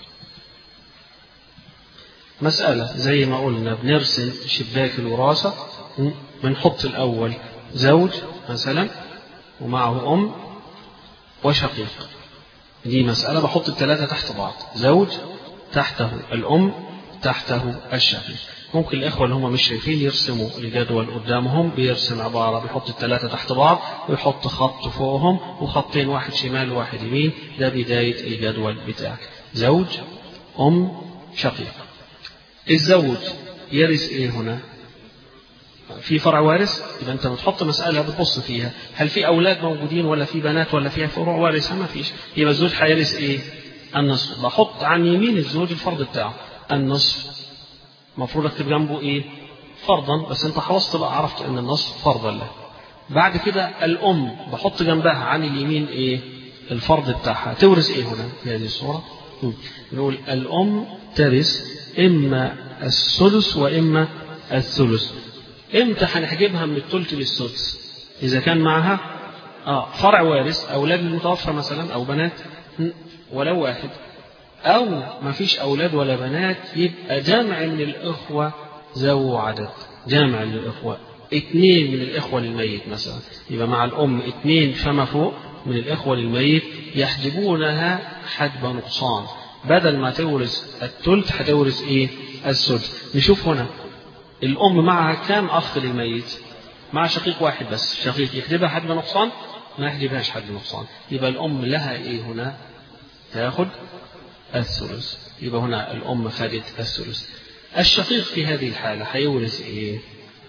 S1: مسألة زي ما قلنا بنرسم شباك الوراثة، بنحط الأول زوج مثلا ومعه أم وشقيق. دي مسألة بحط ال3 تحت بعض، زوج تحته الأم تحته الشقيق. ممكن الإخوة اللي هم مش شايفين يرسموا الجدول قدامهم، بيرسم عبارة بيحط ال3 تحت بعض ويحط خط فوقهم وخطين، واحد شمال وواحد يمين. ده بداية الجدول بتاعك: زوج، أم، شقيق. الزوج يرث ايه هنا؟ في فرع وارث، يبقى انت بتحط مسألة بتبص فيها هل في اولاد موجودين ولا في بنات ولا فيها فروع وارثة؟ ما فيش. يبقى الزوج هيرث ايه؟ النصف. بحط عن يمين الزوج الفرض بتاعه النصف، المفروض اكتب جنبه ايه؟ فرضا، بس انت خلاص تبقى عرفت ان النصف فرضا له. بعد كده الام بحط جنبها عن اليمين ايه؟ الفرض بتاعها. تورث ايه هنا في هذه الصورة؟ نقول الام ترث إما السدس وإما الثلث. إمتى هنحجبها من الثلث للسدس؟ إذا كان معها فرع وارث، أولاد المتوفى مثلا أو بنات ولو واحد، أو ما فيش أولاد ولا بنات، يبقى جمع من الإخوة ذو عدد، جمع من الإخوة 2 من الإخوة للميت مثلا، يبقى مع الأم 2 فما فوق من الإخوة للميت يحجبونها حجب نقصان. بدل ما تورث الثلث هتورث ايه؟ السدس. نشوف هنا الام معها كام اخ للميت؟ مع شقيق واحد بس. شقيق يحجبها حجب نقصان؟ ما يحجبهاش حجب نقصان. يبقى الام لها ايه هنا؟ تاخد الثلث. يبقى هنا الام خدت الثلث. الشقيق في هذه الحالة هيورث ايه؟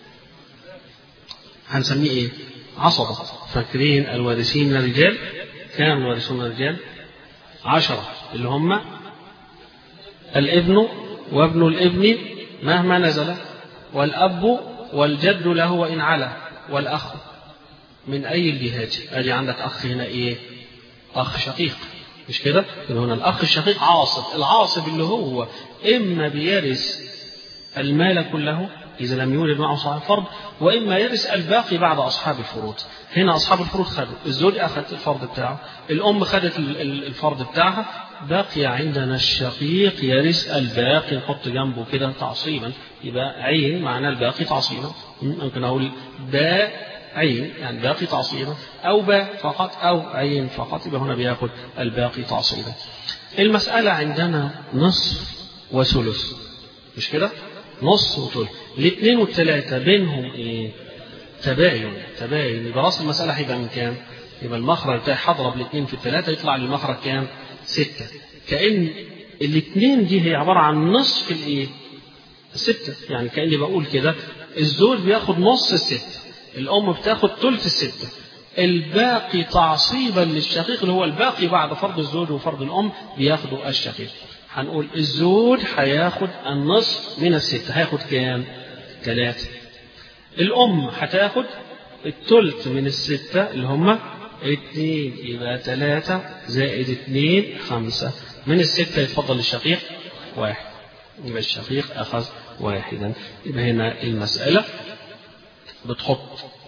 S1: هنسميه ايه؟ عصبة. فاكرين الوارثين من الرجال؟ كام الوارثون من الرجال؟ 10 اللي هم الابن وابن الابن مهما نزل، والأب والجد له وإن علا، والأخ من أي الجهات. أدي عندك أخ هنا إيه؟ أخ شقيق، مش كده؟ هنا الأخ الشقيق عاصب. العاصب اللي هو إما بيرث المال كله إذا لم يولد معه صاحب فرض، وإما يرث الباقي بعد أصحاب الفروض. هنا أصحاب الفروض خدوا، الزوج أخذ الفرض بتاعه، الأم خدت الفرض بتاعها، بقي عندنا الشقيق يرث الباقي. نحط جنبه كده تعصيبا، يبقى عين معنى الباقي تعصيبا. ممكن أقول باء عين يعني باقي تعصيبا، أو باء فقط أو عين فقط، يبقى هنا بياخد الباقي تعصيبا. المسألة عندنا نصف وثلث، مش كده؟ نص وثلث، 2 و3 بينهم ايه؟ تباين. يبقى راس المسألة هيبقى من كام؟ يبقى المخرج بتاعي هضرب 2 في 3 يطلع لي المخرج كام؟ 6. كأن 2 دي هي عبارة عن نصف الايه؟ 6. يعني كأني بقول كده الزوج بياخد نص 6، الأم بتاخد ثلث 6، الباقي تعصيبا للشقيق اللي هو الباقي بعد فرض الزوج وفرض الأم بياخدوا الشقيق. هنقول الزوج هياخد النصف من 6، هياخد كام؟ 3. الأم هتاخد الثلث من 6 اللي هم 2 يبقى 3 زائد 2 5. من الستة يتفضل الشقيق 1، يبقى الشقيق أخذ 1. يبقى هنا المسألة بتحط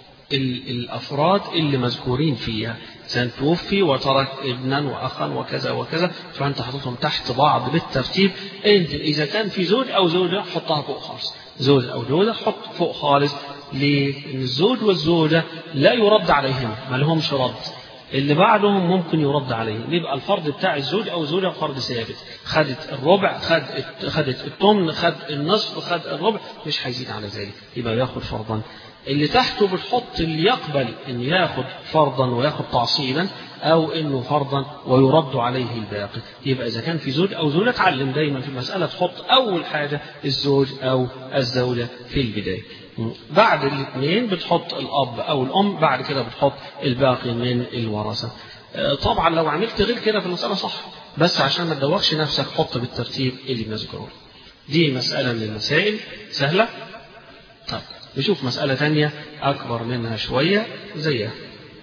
S1: الأفراد اللي مذكورين فيها، إنسان توفي وترك ابنا وأخا وكذا وكذا، فأنت حطتهم تحت بعض بالترتيب. أنت إذا كان في زوج أو زوجة حطها فوق خالص، زوج أو زوجة حط فوق خالص. ليه؟ إن الزوج والزوجة لا يرد عليهم، ما لهمش رد، اللي بعدهم ممكن يرد عليهم. يبقى الفرض بتاع الزوج أو زوجة فرض ثابت، خدت الربع، خدت الثمن، خد النصف، خد الربع، مش هيزيد على ذلك، يبقى ياخد فرضا. اللي تحته بتحط اللي يقبل ان ياخد فرضا وياخد تعصيبا، او انه فرضا ويرد عليه الباقي. يبقى اذا كان في زوج او زوجة، اتعلم دايما في المسألة تحط اول حاجة الزوج او الزوجة في البداية. بعد الاثنين بتحط الاب او الام، بعد كده بتحط الباقي من الورثة. طبعا لو عملت غير كده في المسألة صح، بس عشان ما تدوخش نفسك حط بالترتيب اللي بنذكره. دي مسألة من المسائل سهلة. طيب نشوف مسألة تانية أكبر منها شوية زيها.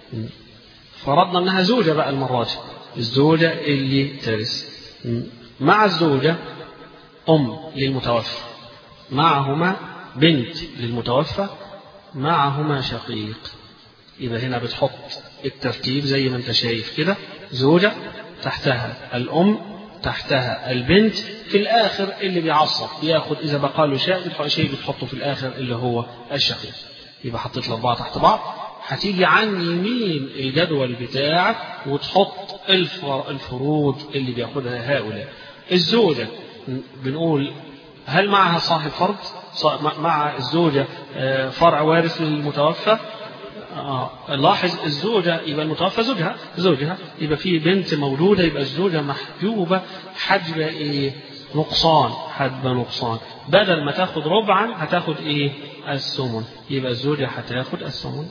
S1: فرضنا أنها زوجة بقى المرة دي، الزوجة اللي ترث مع الزوجة أم للمتوفى، معهما بنت للمتوفى، معهما شقيق. يبقى هنا بتحط الترتيب زي ما انت شايف كده، زوجة تحتها الأم، تحتها البنت، في الآخر اللي بيعصب بياخد إذا بقى له شيء بتحطه في الآخر اللي هو الشقيق. يبقى حطيت الأربعة تحت بعض. هتيجي عن يمين الجدول بتاعك وتحط الفروض اللي بياخدها هؤلاء. الزوجة بنقول هل معها صاحب فرض؟ مع الزوجة فرع وارث للمتوفى. لاحظ الزوجة يبقى المتوفى زوجها، يبقى في بنت مولودة، يبقى الزوجة محجوبة حجب ايه؟ نقصان، حجب نقصان. بدل ما تاخد ربعا هتاخد ايه؟ الثمن. يبقى الزوجة هتاخد الثمن.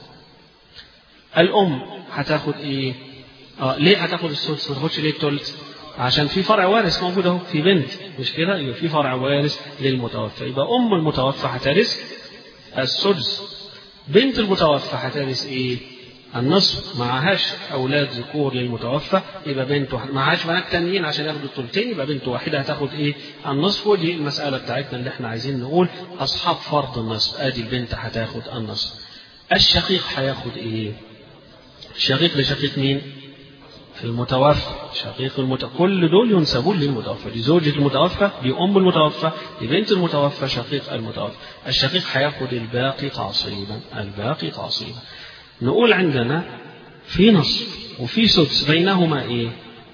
S1: الأم هتاخد ايه؟ ليه هتاخد السدس؟ ما تاخدش ليه الثلث؟ عشان في فرع وارث موجود اهو، في بنت، مش كده؟ يبقى في فرع وارث للمتوفى، يبقى أم المتوفى هترث السدس. بنت المتوفى هترث ايه؟ النصف. معهاش اولاد ذكور للمتوفى، يبقى بنت معهاش بنات تانيين عشان ياخدوا الثلثين، يبقى بنت واحده هتاخد ايه؟ النصف. ودي المساله بتاعتنا اللي احنا عايزين نقول اصحاب فرض النصف. ادي البنت هتاخد النصف. الشقيق هياخد ايه؟ الشقيق لشقيق مين؟ في المتوفى، شقيق كل دول ينسبون للمتوفى. دي زوجة المتوفى، دي أم المتوفى، دي بنت المتوفى، شقيق المتوفى. الشقيق هياخد الباقي تعصيبا، الباقي تعصيبا. نقول عندنا في نصف وفي سدس، بينهما ايه؟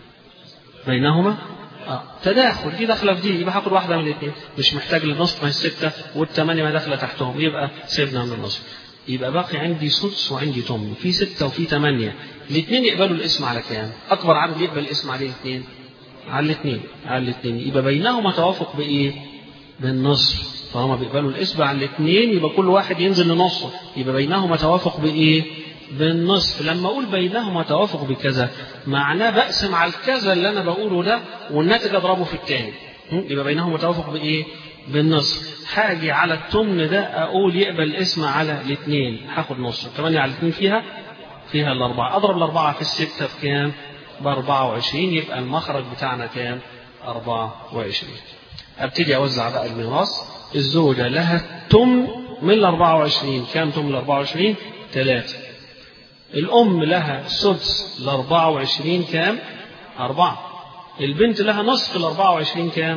S1: بينهما تداخل، دي داخله في دي، يبقى هاخد واحده من الاثنين، مش محتاج للنصف، ما هي السته والثمانيه ما داخله تحتهم، يبقى سيبنا من النصف. يبقى باقي عندي سدس وعندي ثمن، في 6 وفي 8. الاثنين يقبلوا الاسم على كام؟ أكبر عدد يقبل الاسم عليه الاثنين، على الاثنين. يبقى بينهما توافق بإيه؟ بالنصف. طالما بيقبلوا الاسم على الاثنين يبقى كل واحد ينزل لنصه، يبقى بينهما توافق بإيه؟ بالنصف. لما أقول بينهما توافق بكذا معناه بقسم على الكذا اللي أنا بقوله ده والناتج أضربه في الثاني، يبقى بينهما توافق بإيه؟ بالنصف. حاجي على الثمن ده أقول يقبل الاسم على الاثنين، هاخد نص. 8 على الاثنين فيها الأربعة، أضرب الأربعة في الستة في كام؟ ب24. يبقى المخرج بتاعنا كام؟ 24. أبتدي أوزع بقى الميراث. الزوجة لها ثمن من 24. كام ثمن 24؟ 3. الأم لها سدس 24. كام؟ 4. البنت لها نصف 24. كام؟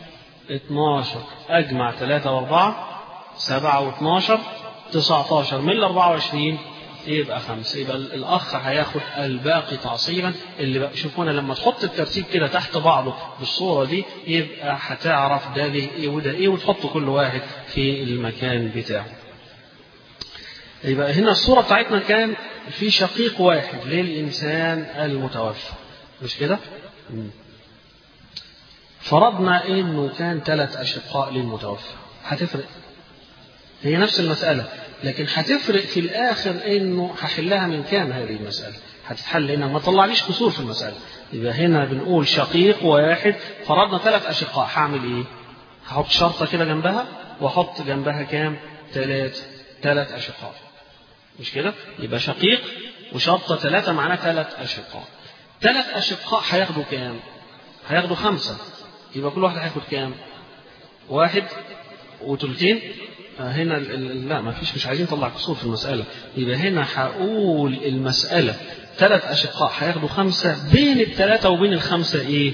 S1: 12. أجمع 3 و4 7 و12 19. من 24 يبقى 5. يبقى الأخ هياخد الباقي تعصيبا. اللي شوفونا لما تحط الترتيب كده تحت بعضه بالصورة دي يبقى هتعرف ده ليه إيه وده إيه، وتحط كل واحد في المكان بتاعه. يبقى هنا الصورة بتاعتنا كان في شقيق واحد للإنسان المتوفى، مش كده؟ فرضنا إنه كان 3 أشقاء للمتوفى. هتفرق؟ هي نفس المسألة، لكن هتفرق في الآخر إنه هحلها من كام هذه المسألة. هتتحل هنا ما طلعليش قصور في المسألة. يبقى هنا بنقول شقيق واحد، فرضنا 3 أشقاء. هعمل إيه؟ هحط شرطة كده جنبها وأحط جنبها كام؟ 3 أشقاء، مش كده؟ يبقى شقيق وشرطة 3 معناه 3 أشقاء. 3 أشقاء هياخدوا كام؟ هياخدوا 5. يبقى كل واحد هياخد كام؟ 1 و3. هنا لا ما فيش، مش عايزين نطلع كسور في المسألة. يبقى هنا هقول المسألة 3 أشقاء هياخدوا 5، بين ال3 وبين ال5 إيه؟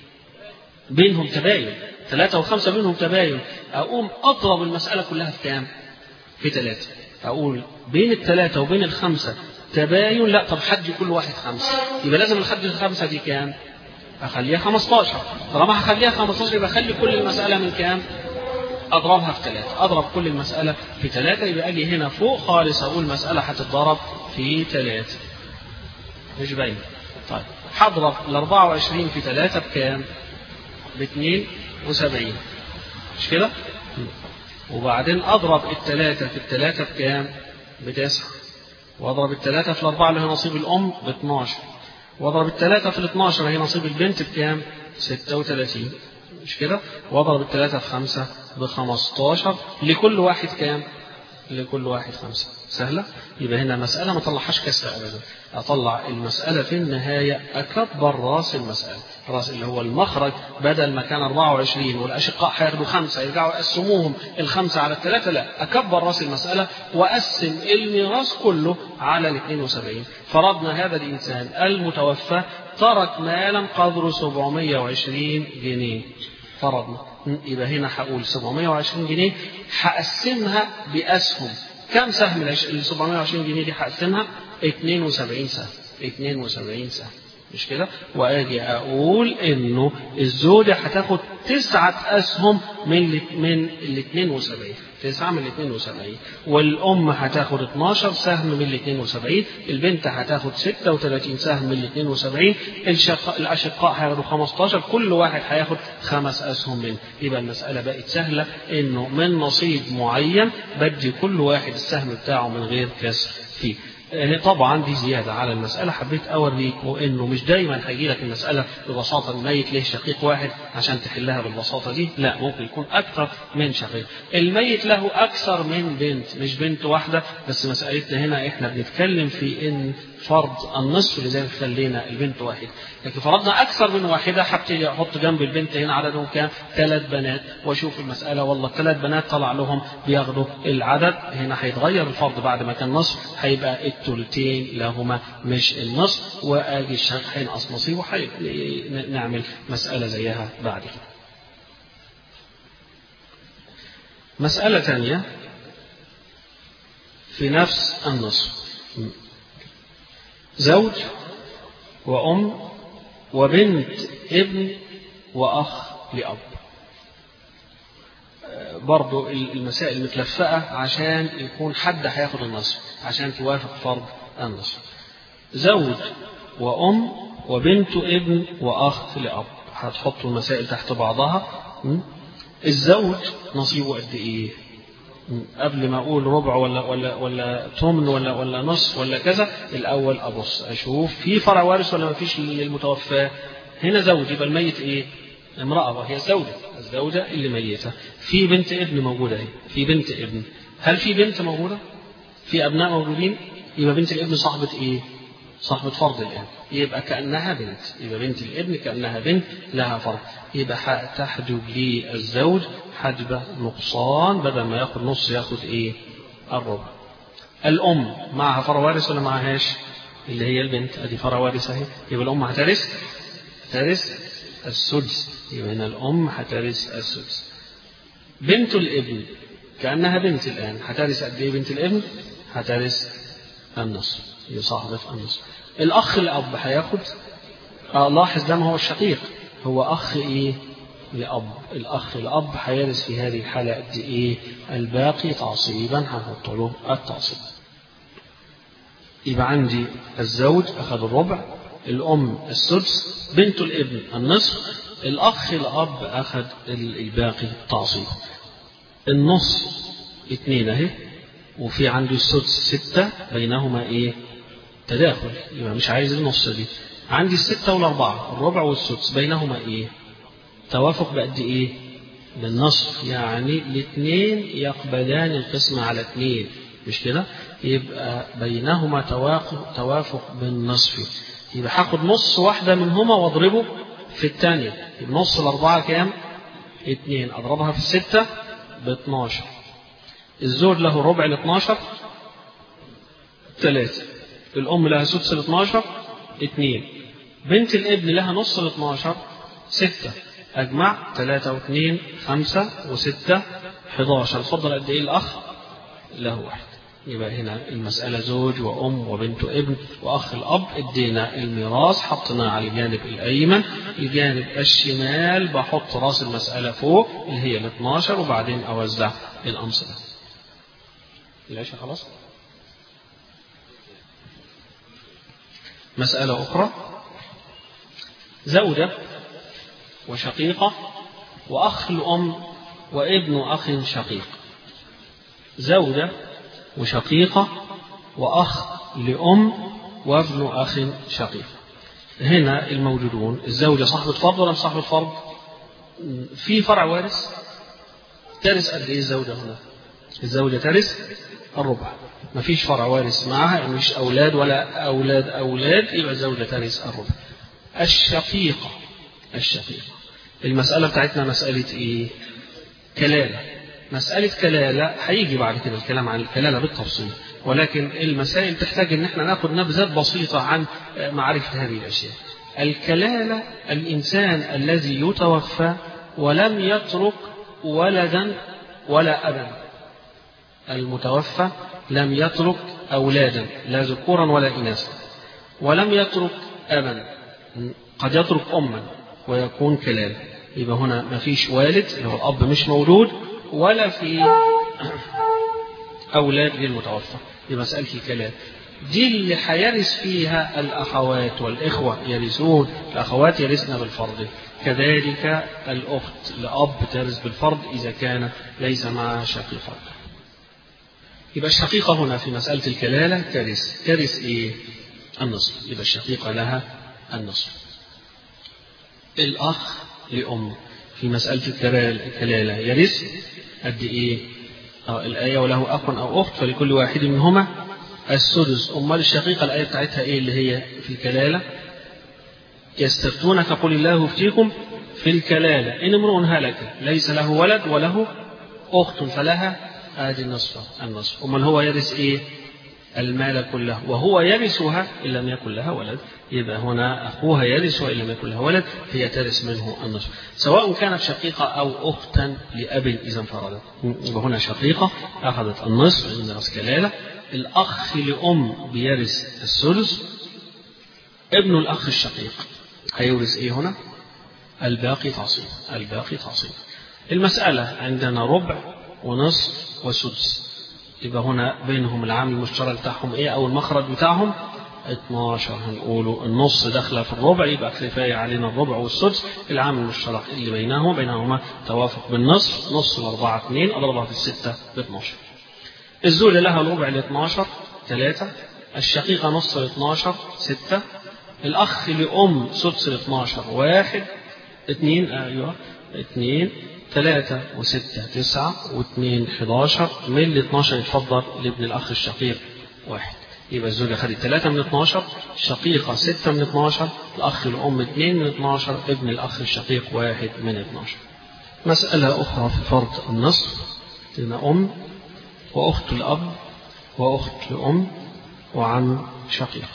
S1: بينهم تباين. 3 و5 بينهم تباين. أقوم أضرب المسألة كلها في كام؟ في 3. أقول بين ال3 وبين ال5 تباين. لا طب حدي كل واحد 5، يبقى لازم الحد ال5 دي كام؟ أخليها 15. طالما هخليها 15 يبقى أخلي كل المسألة من كام؟ أضربها في 3. أضرب كل المسألة في 3. يبقى أجي هنا فوق خالص أقول مسألة هتتضرب في 3. مش باين. طيب هضرب ال 24 في 3 بكام؟ ب 72. مش كده؟ وبعدين أضرب ال3 في 3 بكام؟ ب9. وأضرب ال3 في 4 اللي هي نصيب الأم ب12. وأضرب ال3 في 12 اللي هي نصيب البنت بكام؟ 36. مش كده؟ وأضرب ال3 في 5 ب15. لكل واحد كام؟ لكل واحد 5. سهلة؟ يبقى هنا مسألة ما طلعهاش كسر أبدا. أطلع المسألة في النهاية أكبر راس المسألة. الراس اللي هو المخرج، بدل ما كان 24 والأشقاء هياخدوا 5 يرجعوا يقسموهم ال5 على ال3. لا، أكبر راس المسألة وأقسم الميراث كله على ال 72. فرضنا هذا الإنسان المتوفى ترك مالا قدره 720 جنيه. فرضنا. يبقى هنا هقول 720 جنيه هقسمها بأسهم. كم سهم ال 720 جنيه دي هقسمها؟ 72 سهم. 72 سهم. مش كده؟ وأجي أقول إنه الزوجة هتاخد 9 أسهم من ال 72. 9 من ال 72. والأم هتاخد 12 سهم من ال 72. البنت هتاخد 36 سهم من ال 72. الأشقاء هياخدوا 15. كل واحد هياخد 5 أسهم منه. يبقى المسألة بقت سهلة، إنه من نصيب معين بدي كل واحد السهم بتاعه من غير كسر فيه. طبعا دي زيادة على المسألة. حبيت أوريكم إنه مش دايما هيجي لك المسألة ببساطة الميت له شقيق واحد عشان تحلها بالبساطة دي. لا، ممكن يكون أكثر من شقيق. الميت له أكثر من بنت، مش بنت واحدة بس. مسألتنا هنا إحنا بنتكلم في إن فرض النصف، لذلك خلينا البنت واحد. لكن فرضنا أكثر من واحدة، هبتدي أحط جنب البنت هنا عددهم كام؟ 3 بنات، وأشوف المسألة والله 3 بنات طلع لهم بياخدوا العدد. هنا هيتغير الفرض، بعد ما كان نصف هيبقى الثلثين لهما مش النصف. وآجي الشيخ هينقص نصيب ونعمل مسألة زيها بعد كده. مسألة ثانية في نفس النصف. زوج وأم وبنت ابن وأخ لأب. برضو المسائل متلفقة عشان يكون حد هياخد النصف عشان توافق فرض النصف. زوج وأم وبنت ابن وأخ لأب. هتحطوا المسائل تحت بعضها. الزوج نصيبه قد إيه؟ قبل ما أقول ربع ولا ثمن ولا نصف ولا كذا، الأول أبص أشوف في فرع وارث ولا ما فيش للمتوفى. هنا زوج، يبقى الميت إيه؟ امرأة، وهي الزوجة اللي ميتة. في بنت ابن موجودة اهي، في بنت ابن. هل في بنت موجودة؟ في أبناء موجودين؟ يبقى بنت الابن صاحبة إيه؟ صاحبة فرض الآن. يبقى كأنها بنت. يبقى بنت الابن كأنها بنت لها فرض. يبقى تحجب لي الزوج حجبة نقصان، بدل ما ياخد نص ياخد إيه؟ الربع. الأم معها فرع وارث ولا معهاش؟ اللي هي البنت، أدي فرع وارث أهي. يبقى الأم هترث السدس. يبقى هنا الأم هترث السدس. بنت الابن كأنها بنت الآن، هترث قد إيه بنت الابن؟ هترث النصف، هي صاحبة النصف. الأخ الأب هياخد، لاحظ ده ما هو الشقيق، هو أخ إيه؟ لأب. الأخ الأب هيرث في هذه الحالة قد إيه؟ الباقي تعصيبا، هنحط له التعصيب. يبقى عندي الزوج أخذ الربع، الأم السدس، بنت الابن النصف، الأخ الأب أخذ الباقي تعصيب. النص 2 اهي، وفي عندي السدس 6، بينهما إيه؟ تداخل، يبقى مش عايز النص دي. عندي 6 و4، الربع والسدس، بينهما إيه؟ توافق بقد إيه؟ بالنصف، يعني 2 يقبلان القسمة على 2. مش كده؟ يبقى بينهما توافق بالنصف. يبقى هاخد نص واحدة منهما واضربه في الثانية. نص الأربعة كام؟ 2 أضربها في 6 ب12. الزوج له ربع ال12 3. الأم لها سدس ال12 2. بنت الابن لها نص ال12 6. أجمع 3 و2 5 و6 11. اتفضل قد إيه الأخ؟ له 1. يبقى هنا المسألة زوج وأم وبنت ابن وأخ الأب. ادينا الميراث حطنا على الجانب الأيمن. الجانب الشمال بحط راس المسألة فوق اللي هي ال12 وبعدين أوزع الأمثلة. العشاء خلاص. مسألة أخرى: زوجة وشقيقة وأخ الأم وابن أخ شقيق. زوجة وشقيقة وأخ لأم وابن أخ شقيق. هنا الموجودون الزوجة صاحبة فرض ولا مش صاحبة فرض؟ في فرع وارث. ترث قد إيه الزوجة هنا؟ الزوجة ترث الربع. ما فيش فرع وارث معها، يعني مش أولاد ولا أولاد، يبقى الزوجة ترث الربع. الشقيقة المسألة بتاعتنا مسألة إيه؟ كلالة. مسألة كلالة هيجي بعد كده الكلام عن الكلالة بالتفصيل، ولكن المسائل تحتاج ان احنا ناخد نبذات بسيطة عن معرفة هذه الأشياء. الكلالة الإنسان الذي يتوفى ولم يترك ولدا ولا أبا. المتوفى لم يترك أولادا لا ذكورا ولا إناثا، ولم يترك أبا. قد يترك أما ويكون كلالة. يبقى هنا ما فيش والد اللي هو الأب مش موجود، ولا في أولاد للمتوفى. دي مسألة الكلالة. دي اللي هيرث فيها الأخوات والإخوة يرثون. الأخوات يرثن بالفرض، كذلك الأخت لأب ترث بالفرض إذا كان ليس معها شقيقة. يبقى الشقيقة هنا في مسألة الكلالة ترث إيه؟ النصف. يبقى الشقيقة لها النصف. الأخ لأم في مسألة الكلالة يرث قد إيه؟ الآية: وله أخ أو أخت فلكل واحد منهما السدس. أمال الشقيقة الآية بتاعتها إيه اللي هي في الكلالة؟ يستفتونك قل الله يفتيكم في الكلالة إن امرؤ هلك ليس له ولد وله أخت فلها آدي النصف. أمال هو يرث إيه؟ المال كله، وهو يرثها إن لم يكن لها ولد. يبقى هنا أخوها يرثها إن لم يكن لها ولد، هي ترث منه النصف، سواء كانت شقيقة أو أختا لأب إذا انفردت. يبقى هنا شقيقة أخذت النصف من رأس كلالة. الأخ لأم بيرث الثلث. ابن الأخ الشقيق هيورث إيه هنا؟ الباقي تعصيب. المسألة عندنا ربع ونصف وسدس. يبقى هنا بينهم العامل المشترك بتاعهم إيه أو المخرج بتاعهم 12. هنقوله النص داخله في الربع، يبقى كفاية علينا الربع والسدس. العامل المشترك اللي بينهما توافق بالنصف. نص الأربعة 2 أضربها في 6 ب12. الزوجة لها الربع ل12 3. الشقيقة نص ل12 6. الأخ لأم سدس ل12 1 2 2 3 و6 9 و2 11. من 12 يتفضل لابن الأخ الشقيق 1. يبقى الزوجة خدت 3 من 12، الشقيقة 6 من 12، الأخ الأم 2 من 12، ابن الأخ الشقيق 1 من 12. مسألة أخرى في فرض النصف: لنا أم وأخت الأب وأخت لأم وعم شقيق.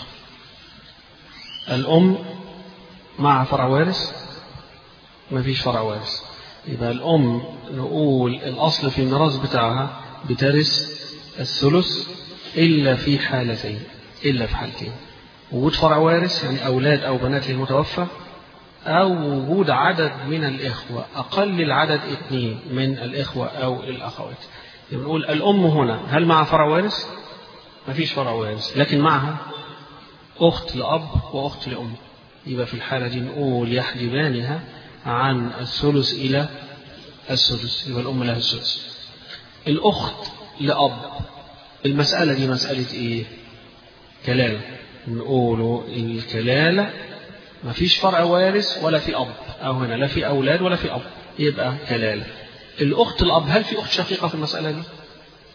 S1: الأم مع فرع وارث؟ ما فيش فرع وارث. يبقى الأم نقول الأصل في الميراث بتاعها بترث الثلث إلا في حالتين. وجود فرع وارث يعني أولاد أو بنات للمتوفى، أو وجود عدد من الإخوة أقل العدد 2 من الإخوة أو الأخوات. يبقى نقول الأم هنا هل مع فرع وارث؟ ما فيش فرع وارث، لكن معها أخت لأب وأخت لأم. يبقى في الحالة دي نقول يحجبانها عن الثلث إلى السدس. يبقى الأم لها السدس. الأخت لأب المسألة دي مسألة إيه؟ كلالة. نقول الكلالة ما فيش فرع وارث ولا في أب، أو هنا لا في أولاد ولا في أب، يبقى كلالة. الأخت الأب هل في أخت شقيقة في المسألة دي؟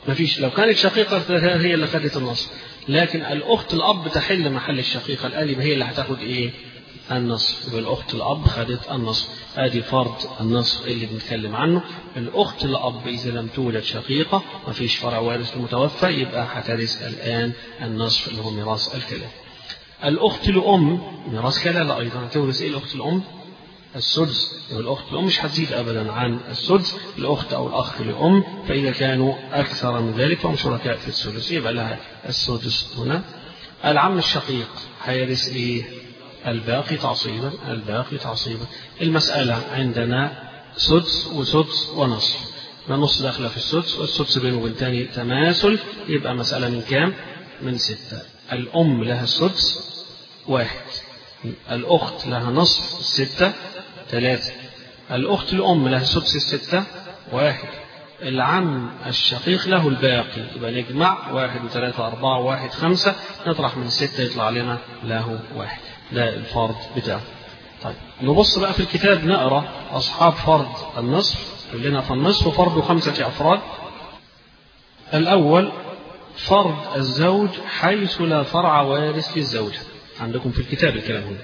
S1: ما فيش. لو كانت شقيقة هي اللي خدت النصف، لكن الأخت الأب تحل محل الشقيقة الآن، يبقى هي اللي هتاخد إيه؟ النصف. يبقى الأخت الأب خدت النصف. آدي فرض النصف اللي بنتكلم عنه. الأخت الأب إذا لم توجد شقيقة ما فيش فرع وارث لمتوفى، يبقى هترث الآن النصف اللي هو ميراث الكلالة. الأخت لأم ميراث كلالة أيضا، هتورث إيه الأخت لأم؟ السدس. الأخت الأم مش هتزيد أبدا عن السدس، الأخت أو الأخ لأم، فإذا كانوا أكثر من ذلك فهم شركاء في السدس، يبقى لها السدس هنا. العم الشقيق هيرث إيه؟ الباقي تعصيبا. الباقي تعصيبا. المسألة عندنا سدس وسدس ونصف، النص داخله في السدس، والسدس بينه وبين تاني تماثل، يبقى مسألة من كام؟ من 6. الأم لها السدس 1، الأخت لها نصف 6 3، الأخت الأم لها سدس 6 1، العم الشقيق له الباقي، يبقى نجمع 1 و3 4 1 5، نطرح من 6 يطلع لنا له 1. ده الفرض بتاعه. طيب نبص بقى في الكتاب نقرأ أصحاب فرض النصف. كلنا في النصف فرض 5 أفراد. الأول فرض الزوج حيث لا فرع وارث للزوجة، عندكم في الكتاب الكلام هنا.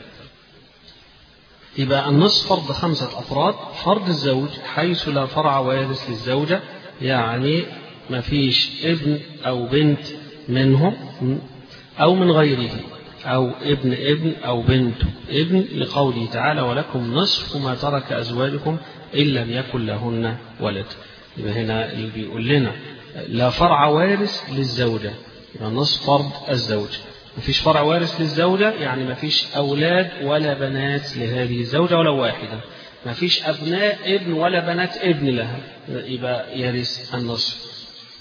S1: يبقى النصف فرض 5 أفراد. فرض الزوج حيث لا فرع وارث للزوجة، يعني ما فيش ابن أو بنت منهم أو من غيره، أو ابن أو بنت ابن، لقوله تعالى ولكم نصف ما ترك أزواجكم إن لم يكن لهن ولد. يبقى هنا اللي بيقول لنا لا فرع وارث للزوجة، يبقى النصف فرض الزوج. ما فيش فرع وارث للزوجة يعني ما فيش أولاد ولا بنات لهذه الزوجة ولو واحدة، ما فيش أبناء ابن ولا بنات ابن لها، يبقى يرث النصف.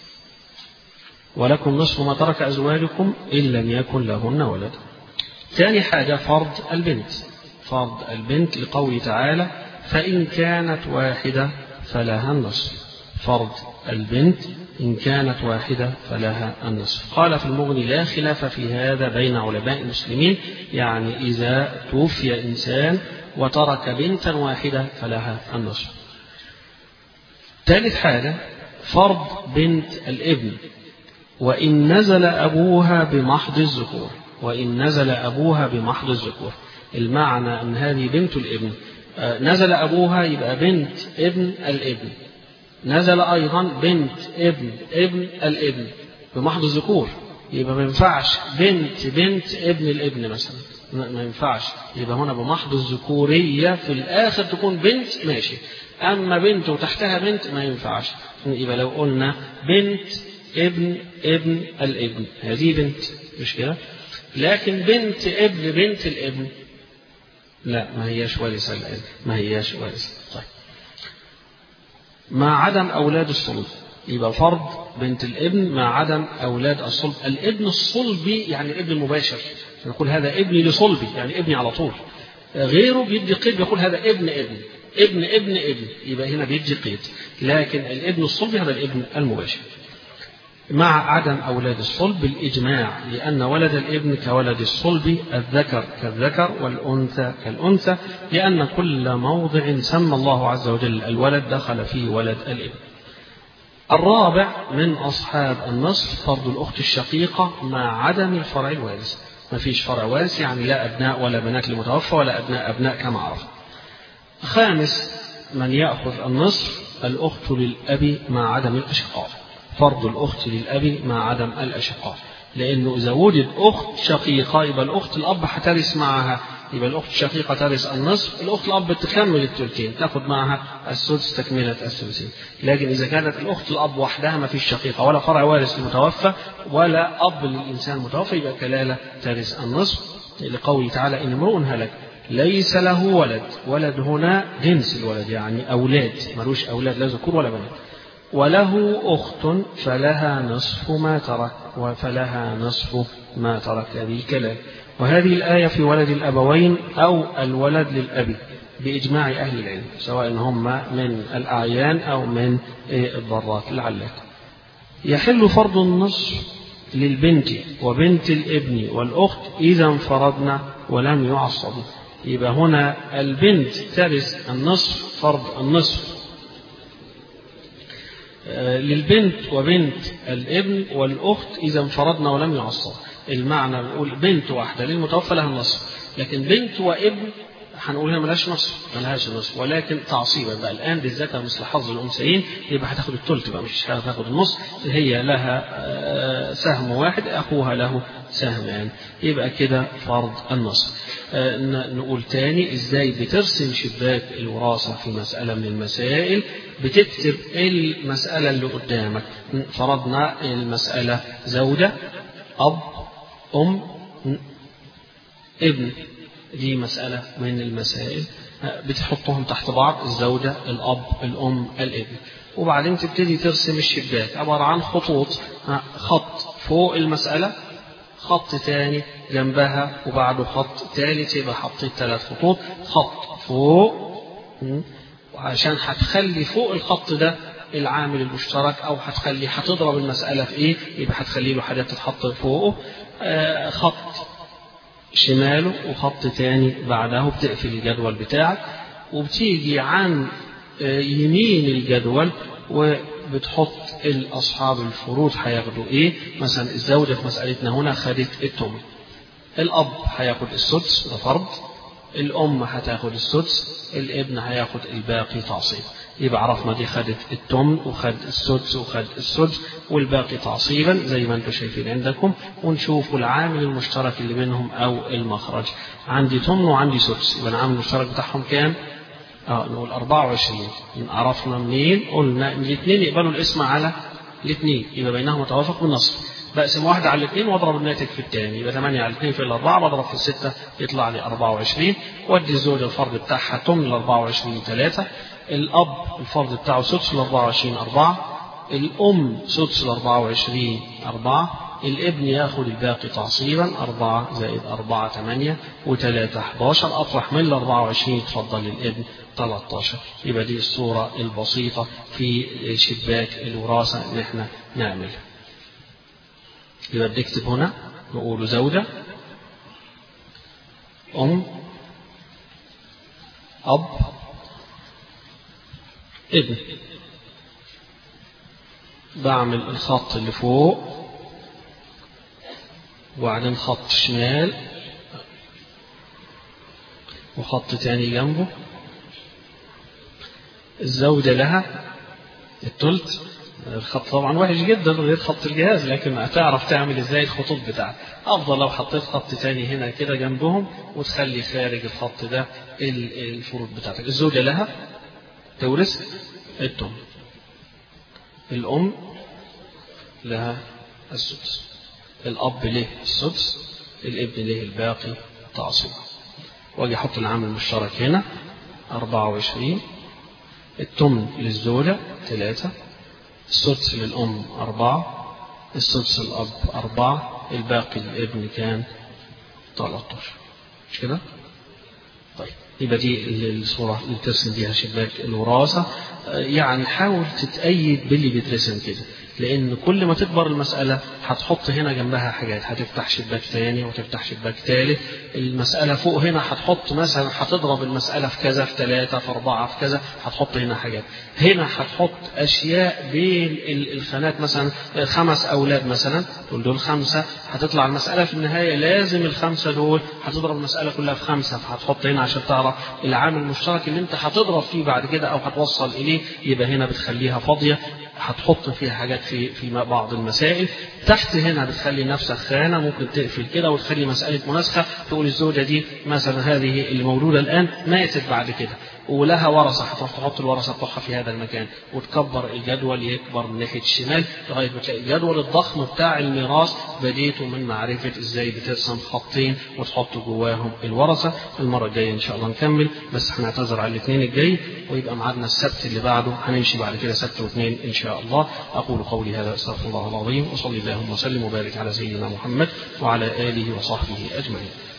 S1: ولكم نصف ما ترك أزواجكم إن لم يكن لهن ولد. ثاني حاجة فرض البنت. فرض البنت لقوله تعالى فإن كانت واحدة فلها النصف. فرض البنت إن كانت واحدة فلها النصف. قال في المغني لا خلاف في هذا بين علماء المسلمين، يعني إذا توفي إنسان وترك بنتا واحدة فلها النصف. ثالث حاجة فرض بنت الابن وإن نزل أبوها بمحض الذكور. وإن نزل أبوها بمحض الذكور، المعنى أن هذه بنت الابن، نزل أبوها يبقى بنت ابن الابن، نزل أيضا بنت ابن الابن بمحض الذكور، يبقى ما ينفعش بنت ابن الابن مثلا، ما ينفعش. يبقى هنا بمحض الذكورية في الآخر تكون بنت ماشي، أما بنت وتحتها بنت ما ينفعش. يبقى لو قلنا بنت ابن الابن هذه بنت مش كده، لكن بنت بنت الابن لا، ما هياش وارثة الآن، ما هياش وارثة. طيب مع عدم أولاد الصلب، يبقى فرض بنت الابن مع عدم أولاد الصلب. الابن الصلبي يعني الابن المباشر، نقول هذا ابني لصلبي يعني ابني على طول. غيره بيدي قيد بيقول هذا ابن، يبقى هنا بيدي قيد، لكن الابن الصلبي هذا الابن المباشر. مع عدم أولاد الصلب بالإجماع، لأن ولد الابن كولد الصلب، الذكر كالذكر والأنثى كالأنثى، لأن كل موضع سمى الله عز وجل الولد دخل فيه ولد الابن. الرابع من أصحاب النصف فرض الأخت الشقيقة مع عدم الفرع الوارث، ما فيش فرع وارث يعني لا أبناء ولا بنات لمتوفى ولا أبناء كما عرف. خامس من يأخذ النصف الأخت للأب مع عدم الأشقاء. فرض الأخت للأب مع عدم الأشقاء، لأنه إذا وجد أخت شقيقة يبقى الأخت الأب هترث معها، يبقى الأخت الشقيقة ترث النصف، الأخت الأب تكمل الثلثين تأخذ معها السدس تكملة الثلثين. لكن إذا كانت الأخت الأب وحدها ما فيش شقيقة ولا فرع وارث للمتوفى ولا أب للإنسان المتوفى، يبقى كلالة ترث النصف، لقوله تعالى إن امرؤ هلك ليس له ولد. ولد هنا جنس الولد يعني أولاد، ملوش أولاد لا ذكور ولا بنات، وله أخت فلها نصف ما ترك، وفلها نصف ما ترك، هذه كلام. وهذه الآية في ولد الأبوين أو الولد للأب بإجماع أهل العلم، سواء هم من الأعيان أو من الضرات العلات. يحل فرض النصف للبنت وبنت الابن والأخت إذا انفردنا ولم يعصبوا. يبقى هنا البنت ترث النصف فرض النصف للبنت وبنت الابن والأخت إذا انفردنا ولم يعصر. المعنى نقول بنت واحدة للمتوفى لها النصف، لكن بنت وابن هنقول هنا ملهاش نصف، ولكن تعصيبا بقى الآن للذكر مثل حظ الأنثيين، يبقى هتاخد الثلث بقى، مش هتاخد النص، هي لها سهم واحد، أخوها له سهمان، يبقى كده فرض النصف. نقول تاني إزاي بترسم شباك الوراثة في مسألة من المسائل. بتكتب المسألة اللي قدامك، فرضنا المسألة زوجة، أب، أم، ابن، دي مسألة من المسائل، بتحطهم تحت بعض، الزوجة، الأب، الأم، الابن، وبعدين تبتدي ترسم الشباك عبارة عن خطوط، خط فوق المسألة، خط تاني جنبها، وبعده خط ثالث، يبقى حطيت 3 خطوط، خط فوق، وعشان هتخلي فوق الخط ده العامل المشترك، أو هتضرب المسألة في إيه، يبقى هتخلي له حاجات تتحط فوقه، خط شماله وخط تاني بعده، بتقفل الجدول بتاعك، وبتيجي عن يمين الجدول وبتحط الأصحاب الفروض هياخدوا إيه. مثلا الزوجة في مسألتنا هنا خدت الثمن، الأب هياخد السدس، ده فرض، الأم هتاخد السدس، الابن هياخد الباقي تعصيب. يبقى عرفنا دي خدت الثمن وخد السدس وخد السدس، والباقي تعصيبا زي ما انتم شايفين عندكم. ونشوف العامل المشترك اللي بينهم أو المخرج. عندي ثمن وعندي سدس، يبقى العامل المشترك بتاعهم كام؟ نقول 24. عرفنا منين؟ قلنا ان الاثنين يقبلوا الاسم على الاثنين، يبقى بينهم توافق بالنصف. بقسم واحدة على الاثنين واضرب الناتج في الثاني، يبقى 8 على 2 في 4، بضرب في 6 يطلع لي 24. وادي الزوجة الفرض بتاعها ثمن ال 24 3، الأب الفرض بتاعه سدس ال 24 4، الأم سدس ال 24 4، الابن ياخد الباقي تعصيبا 4 زائد 4 8 و3 11، أطرح من ال 24 يتفضل الابن 13. يبقى دي الصورة البسيطة في شباك الوراثة اللي احنا نعملها. يبقى بنكتب هنا نقول زوجة، أم، أب، ابن. بعمل الخط اللي فوق وبعدين خط شمال وخط تاني جنبه. الزوجة لها الثلث، الخط طبعا وحش جدا غير خط الجهاز، لكن هتعرف تعمل ازاي الخطوط بتاعك. افضل لو حطيت خط تاني هنا كده جنبهم وتخلي خارج الخط ده الفروض بتاعتك. الزوجة لها تورث الثمن، الأم لها السدس، الأب له السدس، الابن له الباقي تعصيب. واجي احط العامل المشترك هنا 24، الثمن للزوجة 3، السدس للأم 4، السدس الأب 4، الباقي للابن كان 13. مش كده؟ طيب يبقى دي الصورة اللي ترسم بيها شباك الوراثة. يعني حاول تتأيد باللي بيترسم كده، لأن كل ما تكبر المسألة هتحط هنا جنبها حاجات، هتفتح شباك ثاني وتفتح شباك ثالث. المسألة فوق هنا هتحط مثلا، هتضرب المسألة في كذا، في 3، في 4، في كذا، هتحط هنا حاجات. هنا هتحط أشياء بين الخانات، مثلا 5 أولاد مثلا، تقول دول 5، هتطلع المسألة في النهاية لازم ال5 دول هتضرب المسألة كلها في 5، فهتحط هنا عشان تعرف العامل المشترك اللي انت هتضرب فيه بعد كده أو هتوصل إليه. يبقى هنا بتخليها فاضية، هتحط فيها حاجات في بعض المسائل. تحت هنا بتخلي نفسك خانة ممكن تقفل كده وتخلي مسألة مناسخة، تقول الزوجة دي مثلا هذه اللي مولودة الآن ماتت بعد كده ولها ورثة، هتروح تحط الورثة بتوعها في هذا المكان، وتكبر الجدول يكبر من ناحية الشمال لغاية ما تلاقي الجدول الضخم بتاع الميراث بديته من معرفة ازاي بترسم خطين وتحط جواهم الورثة. المرة الجاية ان شاء الله نكمل، بس هنعتذر على الاثنين الجاي ويبقى معادنا السبت اللي بعده، هنمشي بعد كده سبت واثنين ان شاء الله. اقول قولي هذا، استغفر الله العظيم، وصلي اللهم وسلم وبارك على سيدنا محمد وعلى آله وصحبه أجمعين.